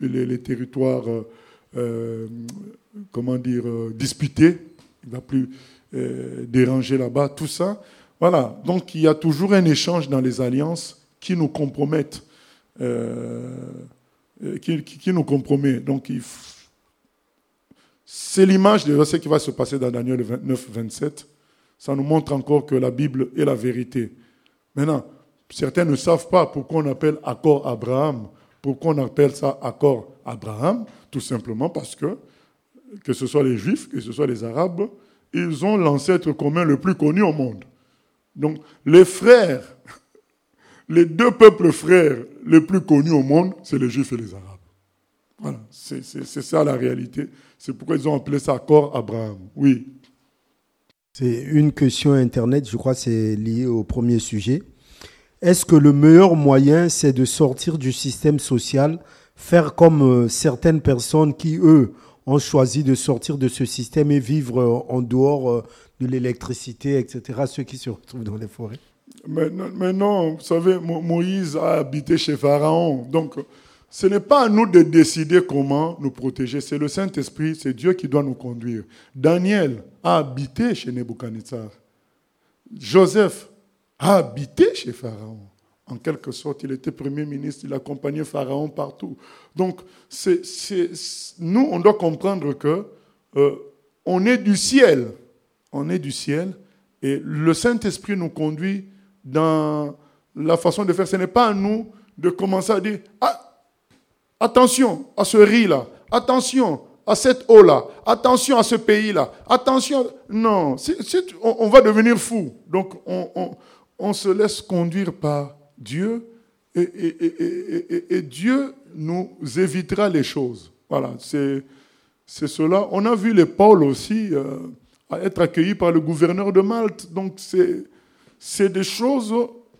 disputés. Il ne va plus déranger là-bas, tout ça. Voilà. Donc, il y a toujours un échange dans les alliances qui nous compromettent. Qui nous compromet. Donc, c'est l'image de ce qui va se passer dans Daniel 29, 27. Ça nous montre encore que la Bible est la vérité. Maintenant, certains ne savent pas pourquoi on appelle accord Abraham. Pourquoi on appelle ça accord Abraham? Tout simplement parce que ce soit les Juifs, que ce soit les Arabes, ils ont l'ancêtre commun le plus connu au monde. Donc, les frères, les deux peuples frères les plus connus au monde, c'est les Juifs et les Arabes. Voilà, c'est ça la réalité. C'est pourquoi ils ont appelé ça accord Abraham. Oui. C'est une question Internet, je crois que c'est lié au premier sujet. Est-ce que le meilleur moyen, c'est de sortir du système social, faire comme certaines personnes qui, eux, ont choisi de sortir de ce système et vivre en dehors de l'électricité, etc., ceux qui se retrouvent dans les forêts? Mais non, vous savez, Moïse a habité chez Pharaon. Donc, ce n'est pas à nous de décider comment nous protéger. C'est le Saint-Esprit, c'est Dieu qui doit nous conduire. Daniel a habité chez Nebuchadnezzar. Joseph a habité chez Pharaon. En quelque sorte, il était premier ministre, il accompagnait Pharaon partout. Donc, nous, on doit comprendre que on est du ciel. On est du ciel et le Saint-Esprit nous conduit dans la façon de faire. Ce n'est pas à nous de commencer à dire « attention à ce riz-là, attention à cette eau-là, attention à ce pays-là, attention... » Non, on va devenir fou. Donc, on se laisse conduire par Dieu et Dieu nous évitera les choses. Voilà, c'est cela. On a vu les Paul aussi à être accueillis par le gouverneur de Malte. Donc, c'est des choses...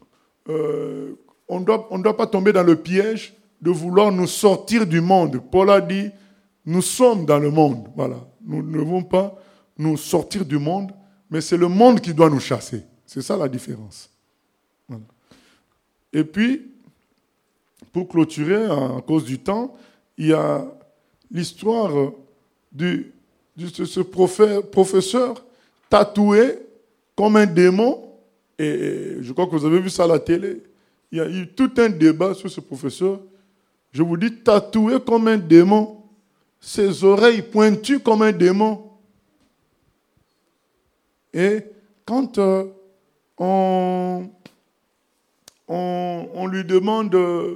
on ne doit pas tomber dans le piège de vouloir nous sortir du monde. Paul a dit, nous sommes dans le monde. Voilà. Nous ne devons pas nous sortir du monde, mais c'est le monde qui doit nous chasser. C'est ça la différence. Voilà. Et puis, pour clôturer, à cause du temps, il y a l'histoire de ce professeur tatoué comme un démon. Et je crois que vous avez vu ça à la télé. Il y a eu tout un débat sur ce professeur. Je vous dis, tatoué comme un démon, ses oreilles pointues comme un démon. Et quand on lui demande,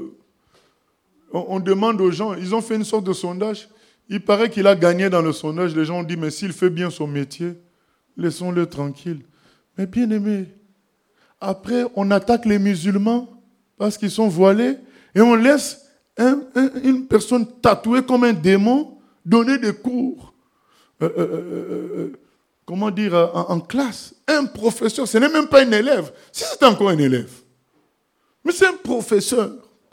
on demande aux gens, ils ont fait une sorte de sondage. Il paraît qu'il a gagné dans le sondage. Les gens ont dit, mais s'il fait bien son métier, laissons-le tranquille. Mais bien aimé, après, on attaque les musulmans parce qu'ils sont voilés et on laisse une personne tatouée comme un démon donner des cours. Comment dire, en classe. Un professeur, ce n'est même pas un élève. Si c'est encore un élève. Mais c'est un professeur.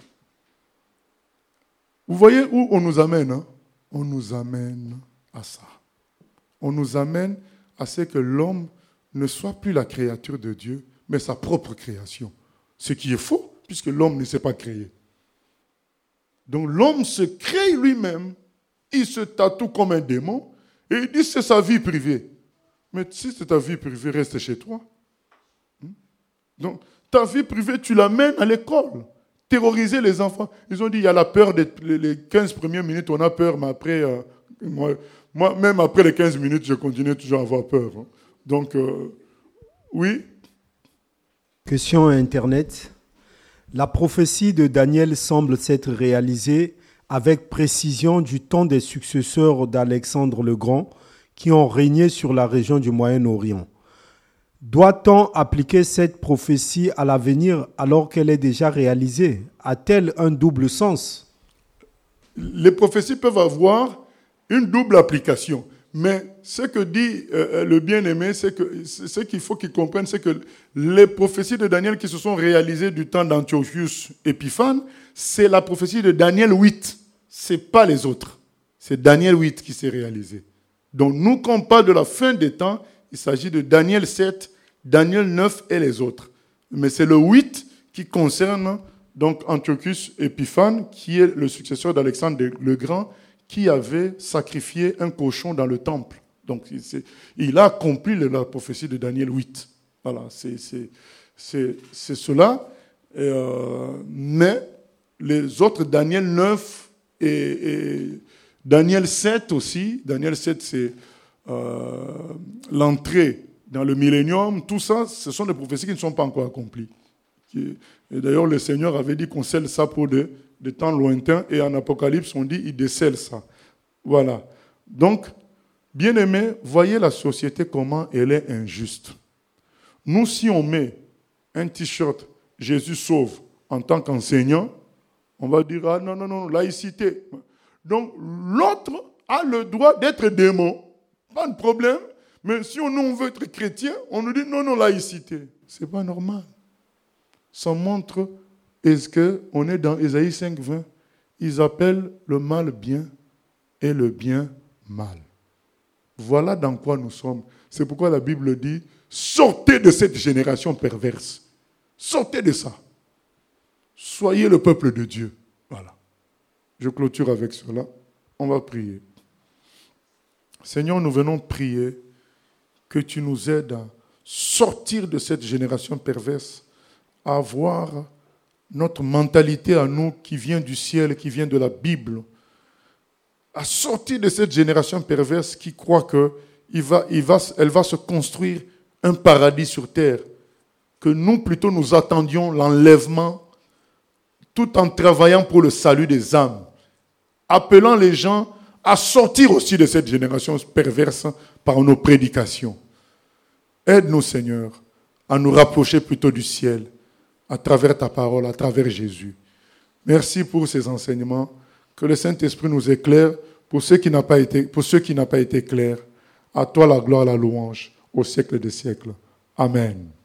Vous voyez où on nous amène, hein? On nous amène à ça. On nous amène à ce que l'homme ne soit plus la créature de Dieu, mais sa propre création. Ce qui est faux, puisque l'homme ne s'est pas créé. Donc l'homme se crée lui-même, il se tatoue comme un démon, et il dit c'est sa vie privée. Mais si c'est ta vie privée, reste chez toi. Donc ta vie privée, tu l'amènes à l'école. Terroriser les enfants. Ils ont dit il y a la peur, les 15 premières minutes, on a peur, mais après, moi, même après les 15 minutes, je continue toujours à avoir peur. Hein. Donc, oui. Question Internet. La prophétie de Daniel semble s'être réalisée avec précision du temps des successeurs d'Alexandre le Grand qui ont régné sur la région du Moyen-Orient. Doit-on appliquer cette prophétie à l'avenir alors qu'elle est déjà réalisée? A-t-elle un double sens? Les prophéties peuvent avoir une double application. Mais ce que dit le bien-aimé, c'est que ce qu'il faut qu'il comprenne, c'est que les prophéties de Daniel qui se sont réalisées du temps d'Antiochus Épiphane, c'est la prophétie de Daniel 8. Ce n'est pas les autres. C'est Daniel 8 qui s'est réalisé. Donc nous, quand on parle de la fin des temps, il s'agit de Daniel 7, Daniel 9 et les autres. Mais c'est le 8 qui concerne donc Antiochus Épiphane, qui est le successeur d'Alexandre le Grand, qui avait sacrifié un cochon dans le temple. Donc, il a accompli la prophétie de Daniel 8. Voilà, c'est cela. Mais les autres, Daniel 9 et Daniel 7 aussi. Daniel 7, c'est l'entrée dans le millénium. Tout ça, ce sont des prophéties qui ne sont pas encore accomplies. Et d'ailleurs, le Seigneur avait dit qu'on scelle ça pour des temps lointains. Et en Apocalypse, on dit il décèle ça. Voilà. Donc, bien-aimés, voyez la société comment elle est injuste. Nous, si on met un t-shirt « Jésus sauve » en tant qu'enseignant, on va dire « Ah non, laïcité ». Donc, l'autre a le droit d'être démon. Pas de problème. Mais si on veut être chrétien, on nous dit « Non, laïcité ». Ce n'est pas normal. Ça montre, est-ce qu'on est dans Ésaïe 5:20, ils appellent le mal bien et le bien mal. Voilà dans quoi nous sommes. C'est pourquoi la Bible dit, sortez de cette génération perverse. Sortez de ça. Soyez le peuple de Dieu. Voilà. Je clôture avec cela. On va prier. Seigneur, nous venons prier que tu nous aides à sortir de cette génération perverse, à avoir notre mentalité à nous qui vient du ciel, qui vient de la Bible, à sortir de cette génération perverse qui croit qu'elle va se construire un paradis sur terre, que nous plutôt nous attendions l'enlèvement tout en travaillant pour le salut des âmes, appelant les gens à sortir aussi de cette génération perverse par nos prédications. Aide-nous, Seigneur, à nous rapprocher plutôt du ciel, à travers ta parole, à travers Jésus. Merci pour ces enseignements. Que le Saint-Esprit nous éclaire pour ceux qui n'ont pas été clairs. À toi la gloire, la louange, au siècle des siècles. Amen.